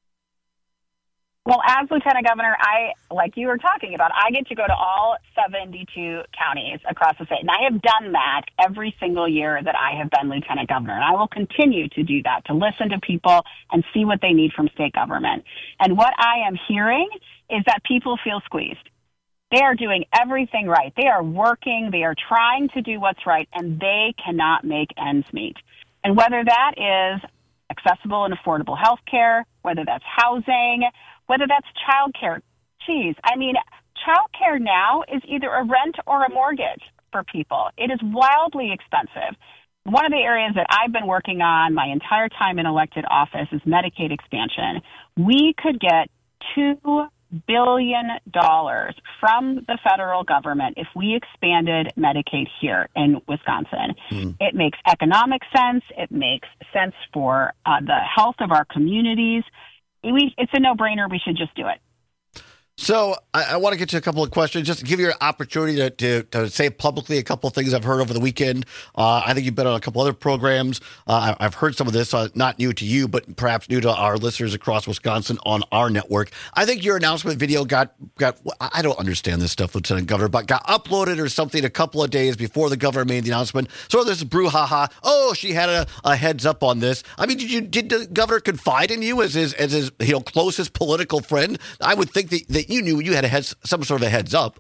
Well, as Lieutenant Governor, I, like you were talking about, I get to go to all seventy-two counties across the state. And I have done that every single year that I have been Lieutenant Governor. And I will continue to do that, to listen to people and see what they need from state government. And what I am hearing is that people feel squeezed. They are doing everything right. They are working. They are trying to do what's right, and they cannot make ends meet. And whether that is accessible and affordable health care, whether that's housing, whether that's child care. Geez, I mean, child care now is either a rent or a mortgage for people. It is wildly expensive. One of the areas that I've been working on my entire time in elected office is Medicaid expansion. We could get two billion dollars from the federal government if we expanded Medicaid here in Wisconsin. Mm. It makes economic sense. It makes sense for uh, the health of our communities. We, it's a no-brainer. We should just do it. So I, I want to get to a couple of questions, just to give you an opportunity to, to, to say publicly a couple of things I've heard over the weekend. Uh, I think you've been on a couple other programs. Uh, I, I've heard some of this, uh, not new to you, but perhaps new to our listeners across Wisconsin on our network. I think your announcement video got, got I don't understand this stuff, Lieutenant Governor, but got uploaded or something a couple of days before the governor made the announcement. So this brouhaha. Oh, she had a, a heads up on this. I mean, did you did the governor confide in you as his, as his you know, closest political friend? I would think that, that you knew you had a heads, some sort of a heads up.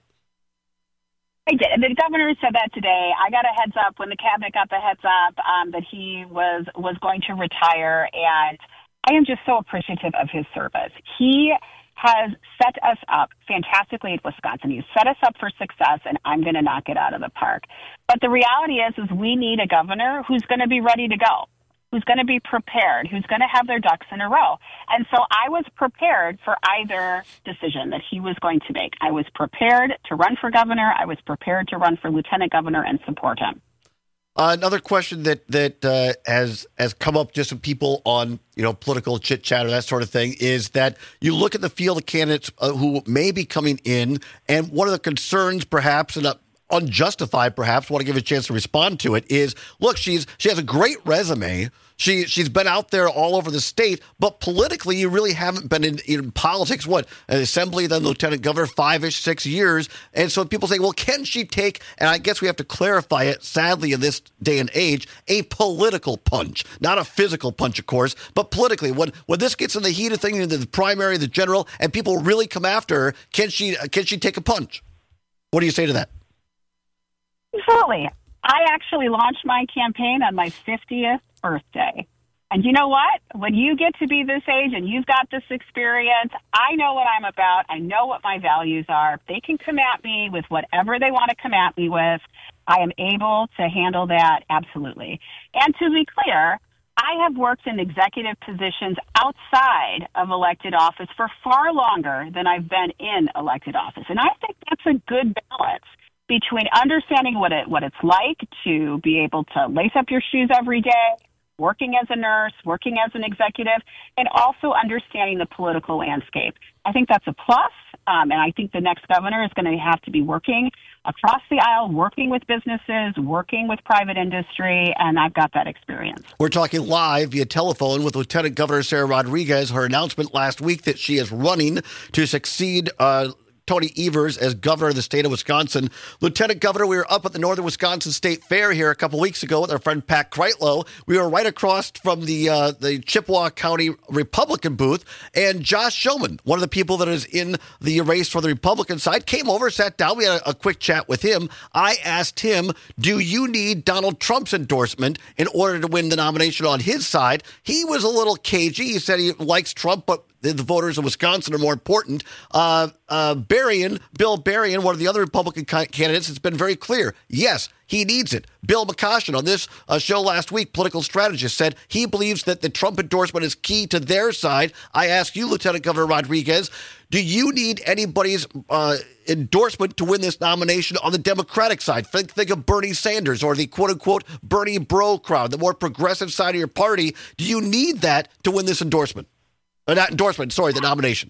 I did. The governor said that today. I got a heads up when the cabinet got the heads up um, that he was was going to retire, and I am just so appreciative of his service. He has set us up fantastically at Wisconsin. He's set us up for success, and I'm going to knock it out of the park. But the reality is, is we need a governor who's going to be ready to go, who's going to be prepared, who's going to have their ducks in a row. And so I was prepared for either decision that he was going to make. I was prepared to run for governor. I was prepared to run for lieutenant governor and support him. Uh, another question that that uh, has has come up just from people on you know political chit chat or that sort of thing is that you look at the field of candidates uh, who may be coming in, and one of the concerns, perhaps, and uh, unjustified, perhaps, want to give a chance to respond to it is: look, she's she has a great resume. She, she's been out there all over the state, but politically, you really haven't been in, in politics, what, an assembly, then lieutenant governor, five-ish, six years. And so people say, well, can she take, and I guess we have to clarify it, sadly, in this day and age, a political punch, not a physical punch, of course, but politically. When when this gets in the heat of things, into the primary, the general, and people really come after her, can she, can she take a punch? What do you say to that? Absolutely. I actually launched my campaign on my fiftieth birthday. And you know what? When you get to be this age and you've got this experience, I know what I'm about. I know what my values are. They can come at me with whatever they want to come at me with. I am able to handle that, absolutely. And to be clear, I have worked in executive positions outside of elected office for far longer than I've been in elected office. And I think that's a good balance between understanding what it what it's like to be able to lace up your shoes every day, working as a nurse, working as an executive, and also understanding the political landscape. I think that's a plus, um, and I think the next governor is going to have to be working across the aisle, working with businesses, working with private industry, and I've got that experience. We're talking live via telephone with Lieutenant Governor Sarah Rodriguez. Her announcement last week that she is running to succeed uh Tony Evers as governor of the state of Wisconsin. Lieutenant Governor, we were up at the Northern Wisconsin State Fair here a couple weeks ago with our friend Pat Kreitlow. We were right across from the uh, the Chippewa County Republican booth, and Josh Shulman, one of the people that is in the race for the Republican side, came over, sat down. We had a, a quick chat with him. I asked him, do you need Donald Trump's endorsement in order to win the nomination on his side? He was a little cagey. He said he likes Trump, but the voters of Wisconsin are more important. Uh, uh, Berrien, Bill Berrien, one of the other Republican candidates, has been very clear. Yes, he needs it. Bill McCoshen on this uh, show last week, political strategist, said he believes that the Trump endorsement is key to their side. I ask you, Lieutenant Governor Rodriguez, do you need anybody's uh, endorsement to win this nomination on the Democratic side? Think, think of Bernie Sanders or the quote-unquote Bernie bro crowd, the more progressive side of your party. Do you need that to win this endorsement? Or not endorsement, sorry, the nomination.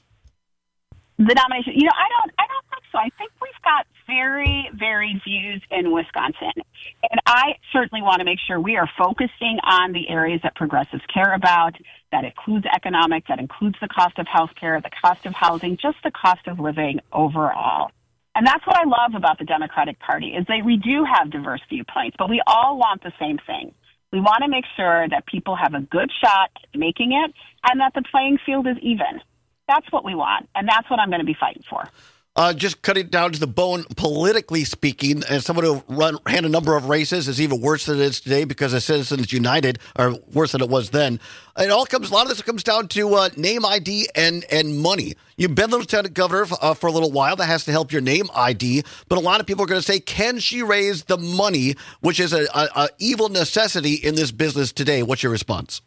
The nomination. You know, I don't I don't think so. I think we've got very, very views in Wisconsin. And I certainly want to make sure we are focusing on the areas that progressives care about. That includes economic, that includes the cost of health care, the cost of housing, just the cost of living overall. And that's what I love about the Democratic Party is that we do have diverse viewpoints, but we all want the same thing. We want to make sure that people have a good shot at making it and that the playing field is even. That's what we want, and that's what I'm going to be fighting for. Uh, just cutting it down to the bone, politically speaking, as someone who run, ran a number of races is even worse than it is today because of Citizens United, or worse than it was then. It all comes, a lot of this comes down to uh, name I D and, and money. You've been the lieutenant governor for, uh, for a little while. That has to help your name I D. But a lot of people are going to say, can she raise the money, which is a, a, a evil necessity in this business today? What's your response?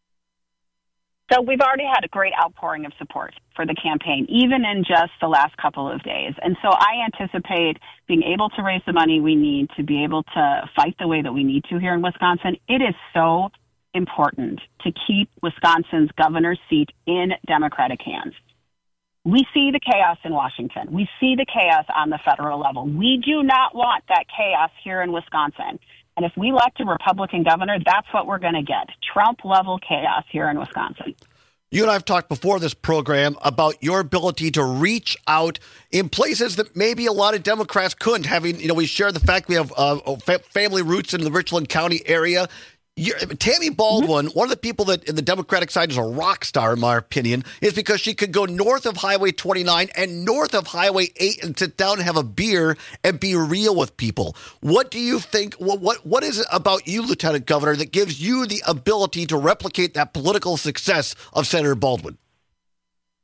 So we've already had a great outpouring of support for the campaign, even in just the last couple of days. And so I anticipate being able to raise the money we need to be able to fight the way that we need to here in Wisconsin. It is so important to keep Wisconsin's governor's seat in Democratic hands. We see the chaos in Washington. We see the chaos on the federal level. We do not want that chaos here in Wisconsin. And if we elect a Republican governor, that's what we're going to get. Trump-level chaos here in Wisconsin. You and I have talked before this program about your ability to reach out in places that maybe a lot of Democrats couldn't. Having, you know, we share the fact we have uh, family roots in the Richland County area. You're, Tammy Baldwin, mm-hmm. one of the people that in the Democratic side is a rock star, in my opinion, is because she could go north of Highway twenty-nine and north of Highway eight and sit down and have a beer and be real with people. What do you think? What what, what is it about you, Lieutenant Governor, that gives you the ability to replicate that political success of Senator Baldwin?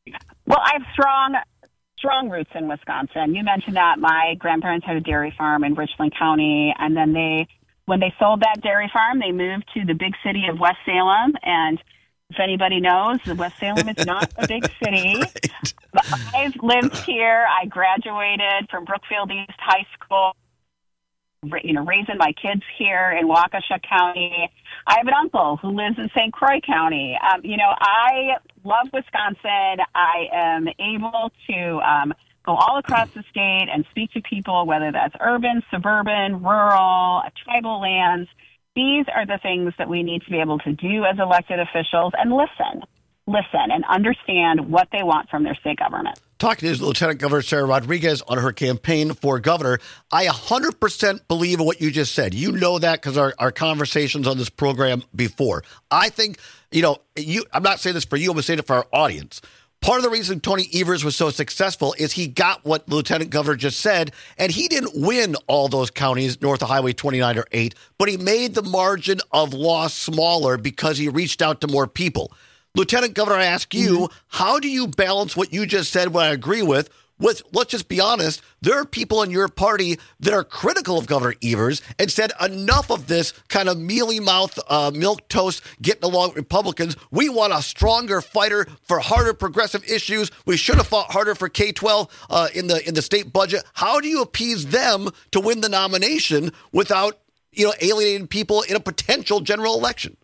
Well, I have strong, strong roots in Wisconsin. You mentioned that my grandparents had a dairy farm in Richland County, and then they, when they sold that dairy farm, they moved to the big city of West Salem. And if anybody knows, West Salem is not a big city. Right. But I've lived here. I graduated from Brookfield East High School, you know, raising my kids here in Waukesha County. I have an uncle who lives in Saint Croix County. Um, you know, I love Wisconsin. I am able to um, go all across the state and speak to people, whether that's urban, suburban, rural, tribal lands. These are the things that we need to be able to do as elected officials and listen, listen and understand what they want from their state government. Talking to Lieutenant Governor Sarah Rodriguez on her campaign for governor, I one hundred percent believe in what you just said. You know that because our, our conversations on this program before. I think, you know, you. I'm not saying this for you, I'm saying it for our audience. Part of the reason Tony Evers was so successful is he got what the Lieutenant Governor just said, and he didn't win all those counties north of Highway twenty-nine or eight, but he made the margin of loss smaller because he reached out to more people. Lieutenant Governor, I ask you, mm-hmm. how do you balance what you just said, what I agree with, with, let's just be honest, there are people in your party that are critical of Governor Evers and said enough of this kind of mealy-mouth, uh, milquetoast, getting along with Republicans. We want a stronger fighter for harder progressive issues. We should have fought harder for K twelve uh, in the in the state budget. How do you appease them to win the nomination without, you know, alienating people in a potential general election?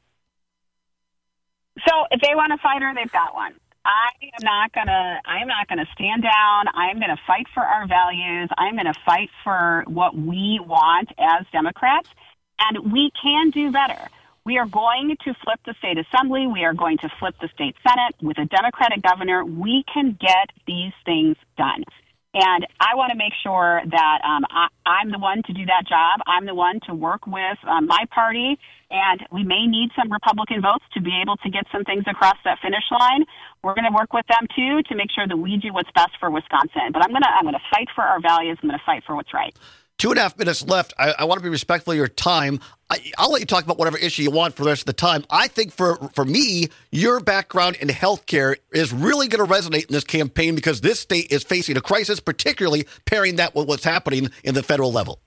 So if they want a fighter, they've got one. I am not gonna. I am not gonna stand down. I am gonna fight for our values. I'm gonna fight for what we want as Democrats, and we can do better. We are going to flip the state assembly. We are going to flip the state senate with a Democratic governor. We can get these things done. And I want to make sure that um, I, I'm the one to do that job. I'm the one to work with um, my party, and we may need some Republican votes to be able to get some things across that finish line. We're going to work with them too to make sure that we do what's best for Wisconsin. But I'm going to I'm going to fight for our values. I'm going to fight for what's right. Two and a half minutes left. I, I want to be respectful of your time. I, I'll let you talk about whatever issue you want for the rest of the time. I think for, for me, your background in healthcare is really going to resonate in this campaign because this state is facing a crisis, particularly pairing that with what's happening in the federal level.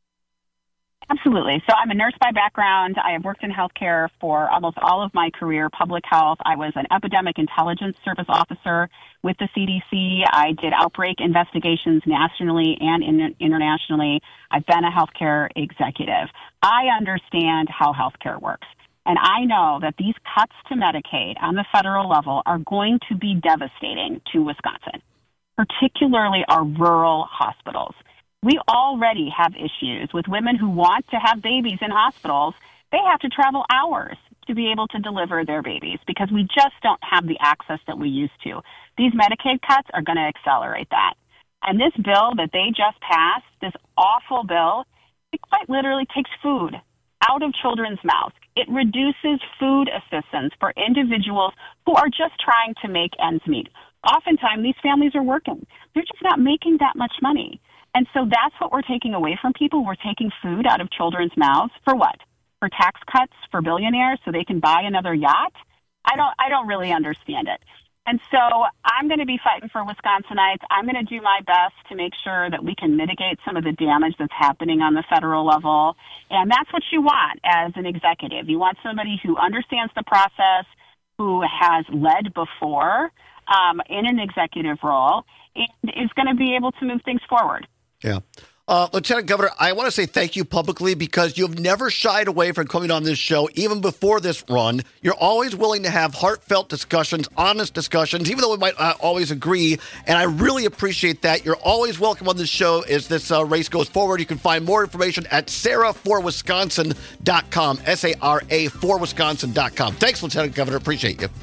Absolutely. So I'm a nurse by background. I have worked in healthcare for almost all of my career, public health. I was an epidemic intelligence service officer with the C D C. I did outbreak investigations nationally and in, internationally. I've been a healthcare executive. I understand how healthcare works. And I know that these cuts to Medicaid on the federal level are going to be devastating to Wisconsin, particularly our rural hospitals. We already have issues with women who want to have babies in hospitals. They have to travel hours to be able to deliver their babies because we just don't have the access that we used to. These Medicaid cuts are going to accelerate that. And this bill that they just passed, this awful bill, it quite literally takes food out of children's mouths. It reduces food assistance for individuals who are just trying to make ends meet. Oftentimes, these families are working. They're just not making that much money. And so that's what we're taking away from people. We're taking food out of children's mouths for what? For tax cuts for billionaires so they can buy another yacht? I don't I don't really understand it. And so I'm going to be fighting for Wisconsinites. I'm going to do my best to make sure that we can mitigate some of the damage that's happening on the federal level. And that's what you want as an executive. You want somebody who understands the process, who has led before um, in an executive role, and is going to be able to move things forward. Yeah. Uh, Lieutenant Governor, I want to say thank you publicly because you've never shied away from coming on this show, even before this run. You're always willing to have heartfelt discussions, honest discussions, even though we might not always agree. And I really appreciate that. You're always welcome on this show as this uh, race goes forward. You can find more information at sarah for wisconsin dot com, S A R A for wisconsin dot com. Thanks, Lieutenant Governor. Appreciate you.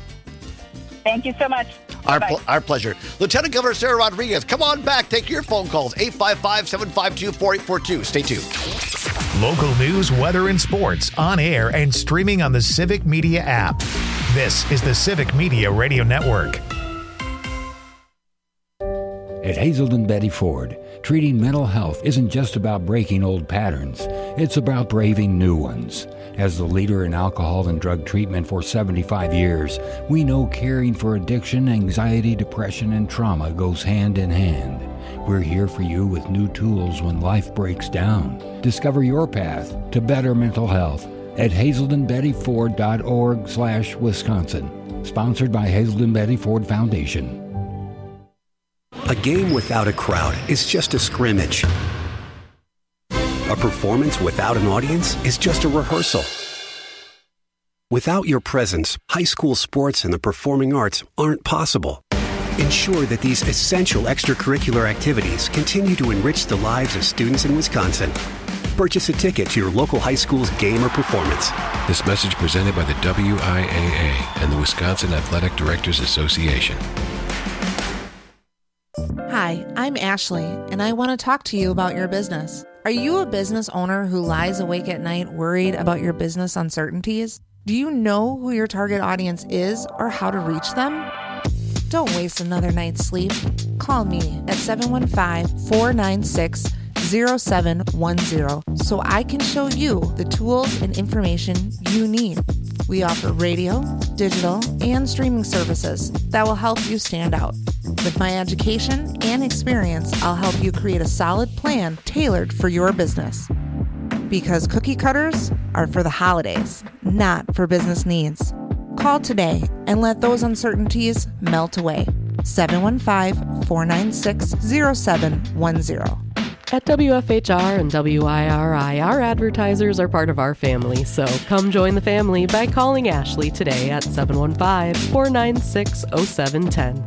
Thank you so much. Our, pl- our pleasure. Lieutenant Governor Sarah Rodriguez, come on back. Take your phone calls, eight five five, seven five two, four eight four two. Stay tuned. Local news, weather, and sports on air and streaming on the Civic Media app. This is the Civic Media Radio Network. At Hazelden Betty Ford, treating mental health isn't just about breaking old patterns, it's about braving new ones. As the leader in alcohol and drug treatment for seventy-five years, we know caring for addiction, anxiety, depression, and trauma goes hand in hand. We're here for you with new tools when life breaks down. Discover your path to better mental health at hazelden betty ford dot org slash Wisconsin. Sponsored by Hazelden Betty Ford Foundation. A game without a crowd is just a scrimmage. A performance without an audience is just a rehearsal. Without your presence, high school sports and the performing arts aren't possible. Ensure that these essential extracurricular activities continue to enrich the lives of students in Wisconsin. Purchase a ticket to your local high school's game or performance. This message presented by the W I A A and the Wisconsin Athletic Directors Association. Hi, I'm Ashley, and I want to talk to you about your business. Are you a business owner who lies awake at night worried about your business uncertainties? Do you know who your target audience is or how to reach them? Don't waste another night's sleep. Call me at seven one five, four nine six, zero seven one zero so I can show you the tools and information you need. We offer radio, digital, and streaming services that will help you stand out. With my education and experience, I'll help you create a solid plan tailored for your business. Because cookie cutters are for the holidays, not for business needs. Call today and let those uncertainties melt away. seven one five, four nine six, zero seven one zero. At W F H R and W I R I, our advertisers are part of our family, so come join the family by calling Ashley today at seven one five, four nine six, zero seven one zero.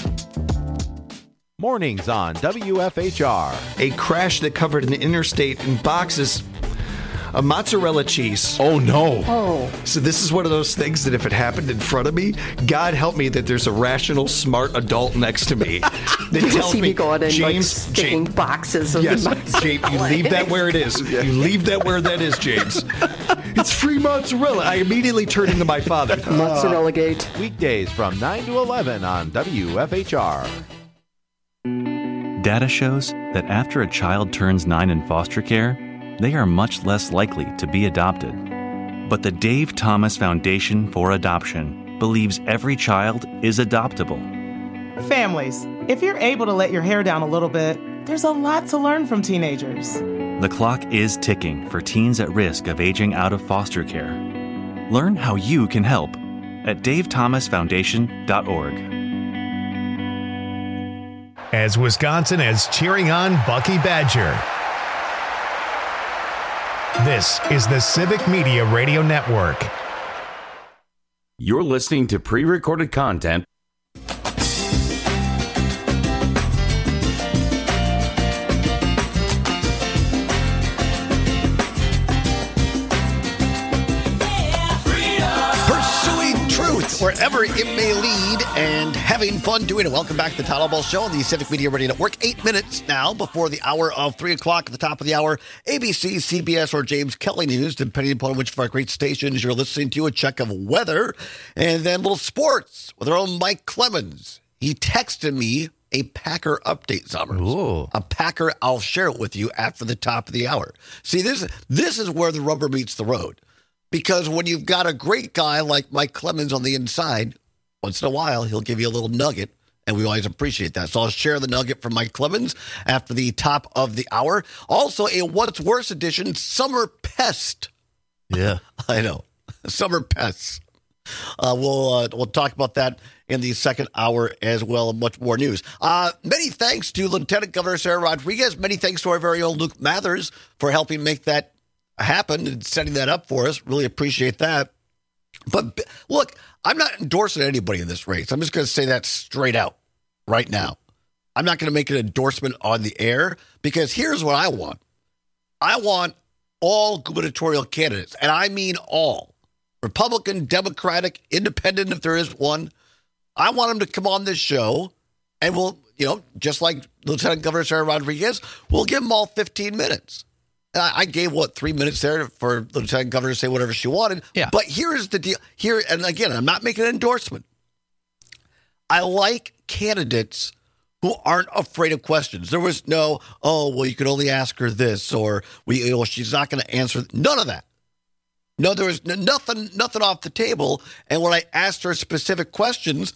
Mornings on W F H R. A crash that covered an interstate in boxes of mozzarella cheese. Oh, no. Oh. So this is one of those things that if it happened in front of me, God help me that there's a rational, smart adult next to me that tells me, going and James, like sticking James, boxes of yes, mozzarella. James, you leave that where it is. You leave that where that is, James. It's free mozzarella. I immediately turn into my father. Mozzarella gate. Weekdays from nine to eleven on W F H R. Data shows that after a child turns nine in foster care, they are much less likely to be adopted. But the Dave Thomas Foundation for Adoption believes every child is adoptable. Families, if you're able to let your hair down a little bit, there's a lot to learn from teenagers. The clock is ticking for teens at risk of aging out of foster care. Learn how you can help at dave thomas foundation dot org. As Wisconsin is cheering on Bucky Badger. This is the Civic Media Radio Network. You're listening to pre-recorded content. Pursuing truth wherever it may lead and having fun doing it. Welcome back to the Tyler Ball Show on the Civic Media Radio Network. Eight minutes now before the hour of three o'clock at the top of the hour. A B C, C B S, or James Kelly News, depending upon which of our great stations you're listening to. A check of weather and then little sports with our own Mike Clemens. He texted me a Packer update, Summers. Ooh. A Packer, I'll share it with you after the top of the hour. See, this, this is where the rubber meets the road. Because when you've got a great guy like Mike Clemens on the inside, once in a while, he'll give you a little nugget, and we always appreciate that. So I'll share the nugget from Mike Clemens after the top of the hour. Also, a What's Worse edition, Summer Pest. Yeah. I know. Summer Pests. Uh, we'll uh, we'll talk about that in the second hour as well, and much more news. Uh, many thanks to Lieutenant Governor Sarah Rodriguez. Many thanks to our very own Luke Mathers for helping make that happen and setting that up for us. Really appreciate that. But look, I'm not endorsing anybody in this race. I'm just going to say that straight out right now. I'm not going to make an endorsement on the air because here's what I want. I want all gubernatorial candidates, and I mean all, Republican, Democratic, Independent, if there is one. I want them to come on this show, and we'll, you know, just like Lieutenant Governor Sarah Rodriguez, we'll give them all fifteen minutes. I gave, what, three minutes there for the Lieutenant Governor to say whatever she wanted. Yeah. But here's the deal. Here, and again, I'm not making an endorsement. I like candidates who aren't afraid of questions. There was no, oh, well, you could only ask her this, or we, you know, she's not going to answer. None of that. No, there was n- nothing, nothing off the table. And when I asked her specific questions,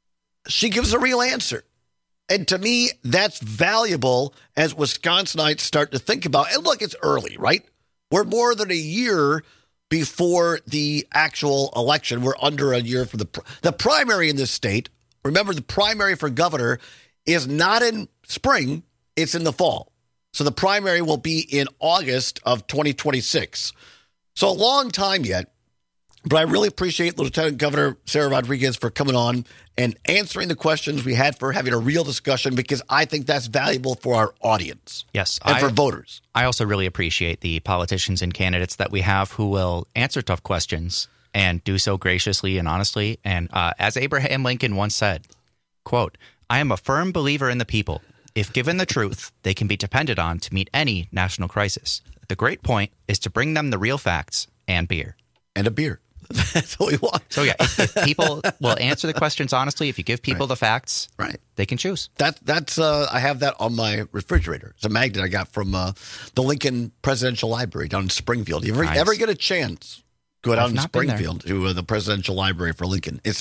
she gives a real answer. And to me, that's valuable as Wisconsinites start to think about. And look, it's early, right? We're more than a year before the actual election. We're under a year for the pr- the primary in this state. Remember, the primary for governor is not in spring, it's in the fall. So the primary will be in August of twenty twenty-six. So a long time yet. But I really appreciate Lieutenant Governor Sarah Rodriguez for coming on and answering the questions we had, for having a real discussion, because I think that's valuable for our audience. Yes. And I, for voters. I also really appreciate the politicians and candidates that we have who will answer tough questions and do so graciously and honestly. And uh, as Abraham Lincoln once said, quote, "I am a firm believer in the people. If given the truth, they can be depended on to meet any national crisis. The great point is to bring them the real facts and beer." And a beer. That's what we want. So, yeah, if, if people will answer the questions honestly, if you give people right. the facts, right, they can choose. That That's uh, I have that on my refrigerator. It's a magnet I got from uh, the Lincoln Presidential Library down in Springfield. You ever, nice. ever get a chance, go down to Springfield to uh, the Presidential Library for Lincoln. It's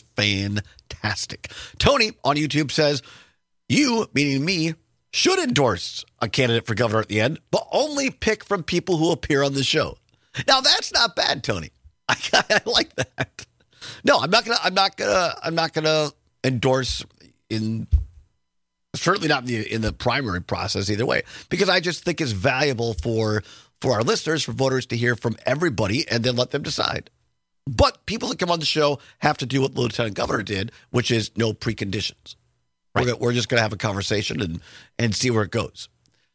fantastic. Tony on YouTube says, you, meaning me, should endorse a candidate for governor at the end, but only pick from people who appear on the show. Now, that's not bad, Tony. I, I like that. No, I'm not gonna. I'm not gonna. I'm not gonna endorse in. Certainly not in the in the primary process either way, because I just think it's valuable for for our listeners, for voters to hear from everybody, and then let them decide. But people that come on the show have to do what the Lieutenant Governor did, which is no preconditions. Right. We're, we're just gonna have a conversation and and see where it goes.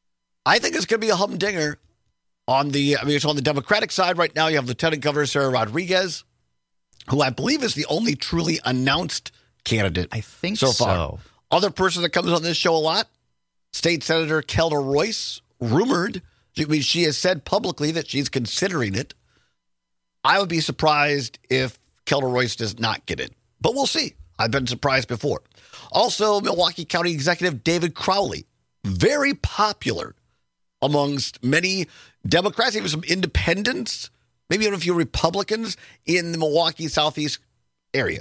I think it's gonna be a humdinger. On the, I mean, it's on the Democratic side right now. You have Lieutenant Governor Sarah Rodriguez, who I believe is the only truly announced candidate. I think so far. So. Other person that comes on this show a lot, State Senator Kelda Royce, rumored. I mean, she has said publicly that she's considering it. I would be surprised if Kelda Royce does not get it, but we'll see. I've been surprised before. Also, Milwaukee County Executive David Crowley, very popular amongst many Democrats, even some independents, maybe even a few Republicans in the Milwaukee Southeast area.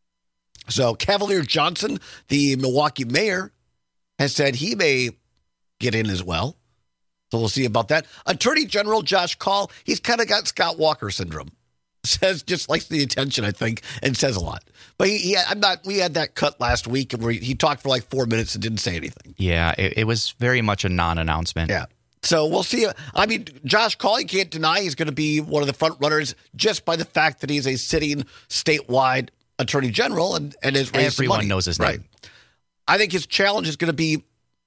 So Cavalier Johnson, the Milwaukee mayor, has said he may get in as well. So we'll see about that. Attorney General Josh Kaul, he's kind of got Scott Walker syndrome. Says just likes the attention, I think, and says a lot. But he, he I'm not. We had that cut last week where he, he talked for like four minutes and didn't say anything. Yeah, it, it was very much a non-announcement. Yeah. So we'll see. I mean, Josh Kaul, you can't deny he's going to be one of the front runners just by the fact that he's a sitting statewide attorney general and, and has raised Everyone money. knows his name. Right. I think his challenge is going to be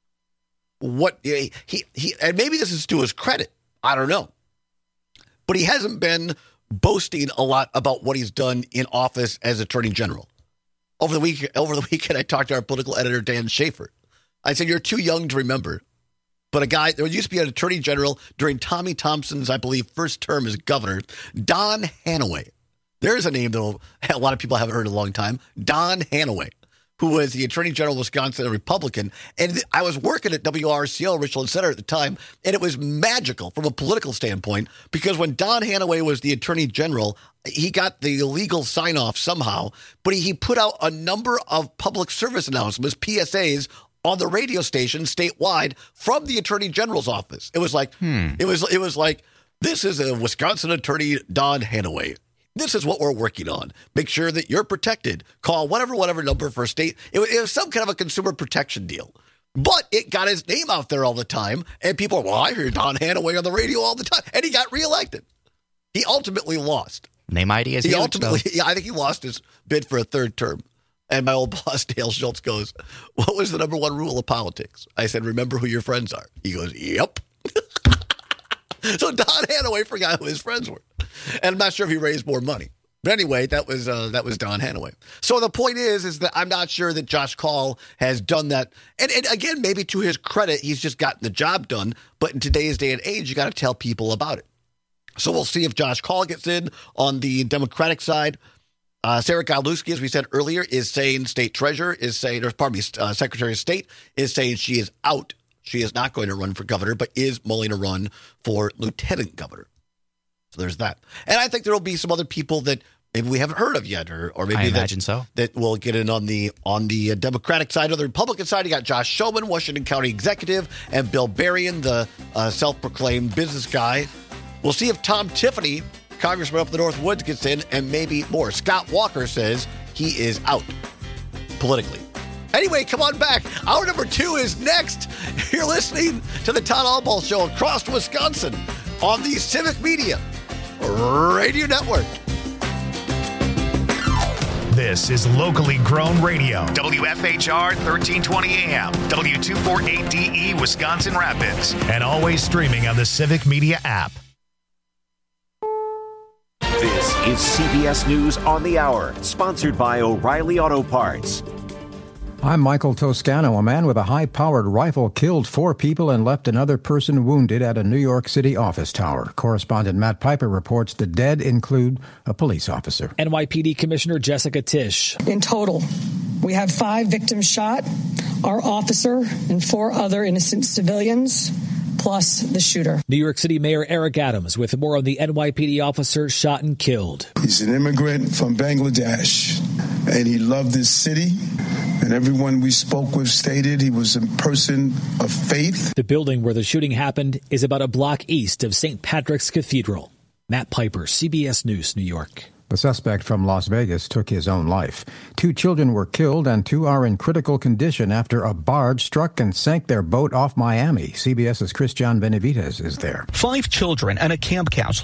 what he, he, he, and maybe this is to his credit. I don't know. But he hasn't been boasting a lot about what he's done in office as attorney general. Over the week, over the weekend, I talked to our political editor, Dan Schaefer. I said, you're too young to remember. But a guy, there used to be an attorney general during Tommy Thompson's, I believe, first term as governor, Don Hanaway. There's a name that a lot of people haven't heard in a long time. Don Hanaway, who was the attorney general of Wisconsin, a Republican. And I was working at W R C L, Richland Center at the time, and it was magical from a political standpoint because when Don Hanaway was the attorney general, he got the legal sign-off somehow, but he, he put out a number of public service announcements, P S As, on the radio station statewide from the attorney general's office. It was like, hmm. it was, it was like, this is a Wisconsin attorney, Don Hanaway. This is what we're working on. Make sure that you're protected. Call whatever, whatever number for a state. It was, it was some kind of a consumer protection deal. But it got his name out there all the time. And people are, well, I hear Don Hanaway on the radio all the time. And he got reelected. He ultimately lost. Name I D is he huge, ultimately, yeah, I think he lost his bid for a third term. And my old boss, Dale Schultz, goes, what was the number one rule of politics? I said, remember who your friends are. He goes, yep. So Don Hanaway forgot who his friends were. And I'm not sure if he raised more money. But anyway, that was uh, that was Don Hanaway. So the point is, is that I'm not sure that Josh Kaul has done that. And, and again, maybe to his credit, he's just gotten the job done. But in today's day and age, you got to tell people about it. So we'll see if Josh Kaul gets in on the Democratic side. Uh, Sarah Godlewski, as we said earlier, is saying state treasurer is saying, or pardon me, uh, Secretary of State is saying she is out. She is not going to run for governor, but is mulling a run for lieutenant governor. So there's that. And I think there will be some other people that maybe we haven't heard of yet, or or maybe I that, imagine so. that will get in on the on the Democratic side. On the Republican side, you got Josh Showman, Washington County executive, and Bill Berrien, the uh, self-proclaimed business guy. We'll see if Tom Tiffany, congressman up in the North Woods, gets in, and maybe more. Scott Walker says he is out politically. Anyway, come on back. Hour number two is next. You're listening to the Todd Albaugh Show across Wisconsin on the Civic Media Radio Network. This is locally grown radio. W F H R thirteen twenty A M, W two forty-eight D E, Wisconsin Rapids, and always streaming on the Civic Media app. This is C B S News on the Hour, sponsored by O'Reilly Auto Parts. I'm Michael Toscano. A man with a high-powered rifle killed four people and left another person wounded at a New York City office tower. Correspondent Matt Piper reports the dead include a police officer. N Y P D Commissioner Jessica Tisch. In total, we have five victims shot, our officer and four other innocent civilians, plus the shooter. New York City Mayor Eric Adams with more on the N Y P D officer shot and killed. He's an immigrant from Bangladesh, and he loved this city. And everyone we spoke with stated he was a person of faith. The building where the shooting happened is about a block east of Saint Patrick's Cathedral. Matt Piper, C B S News, New York. The suspect from Las Vegas took his own life. Two children were killed and two are in critical condition after a barge struck and sank their boat off Miami. CBS's Christian Benavides is there. Five children and a camp counselor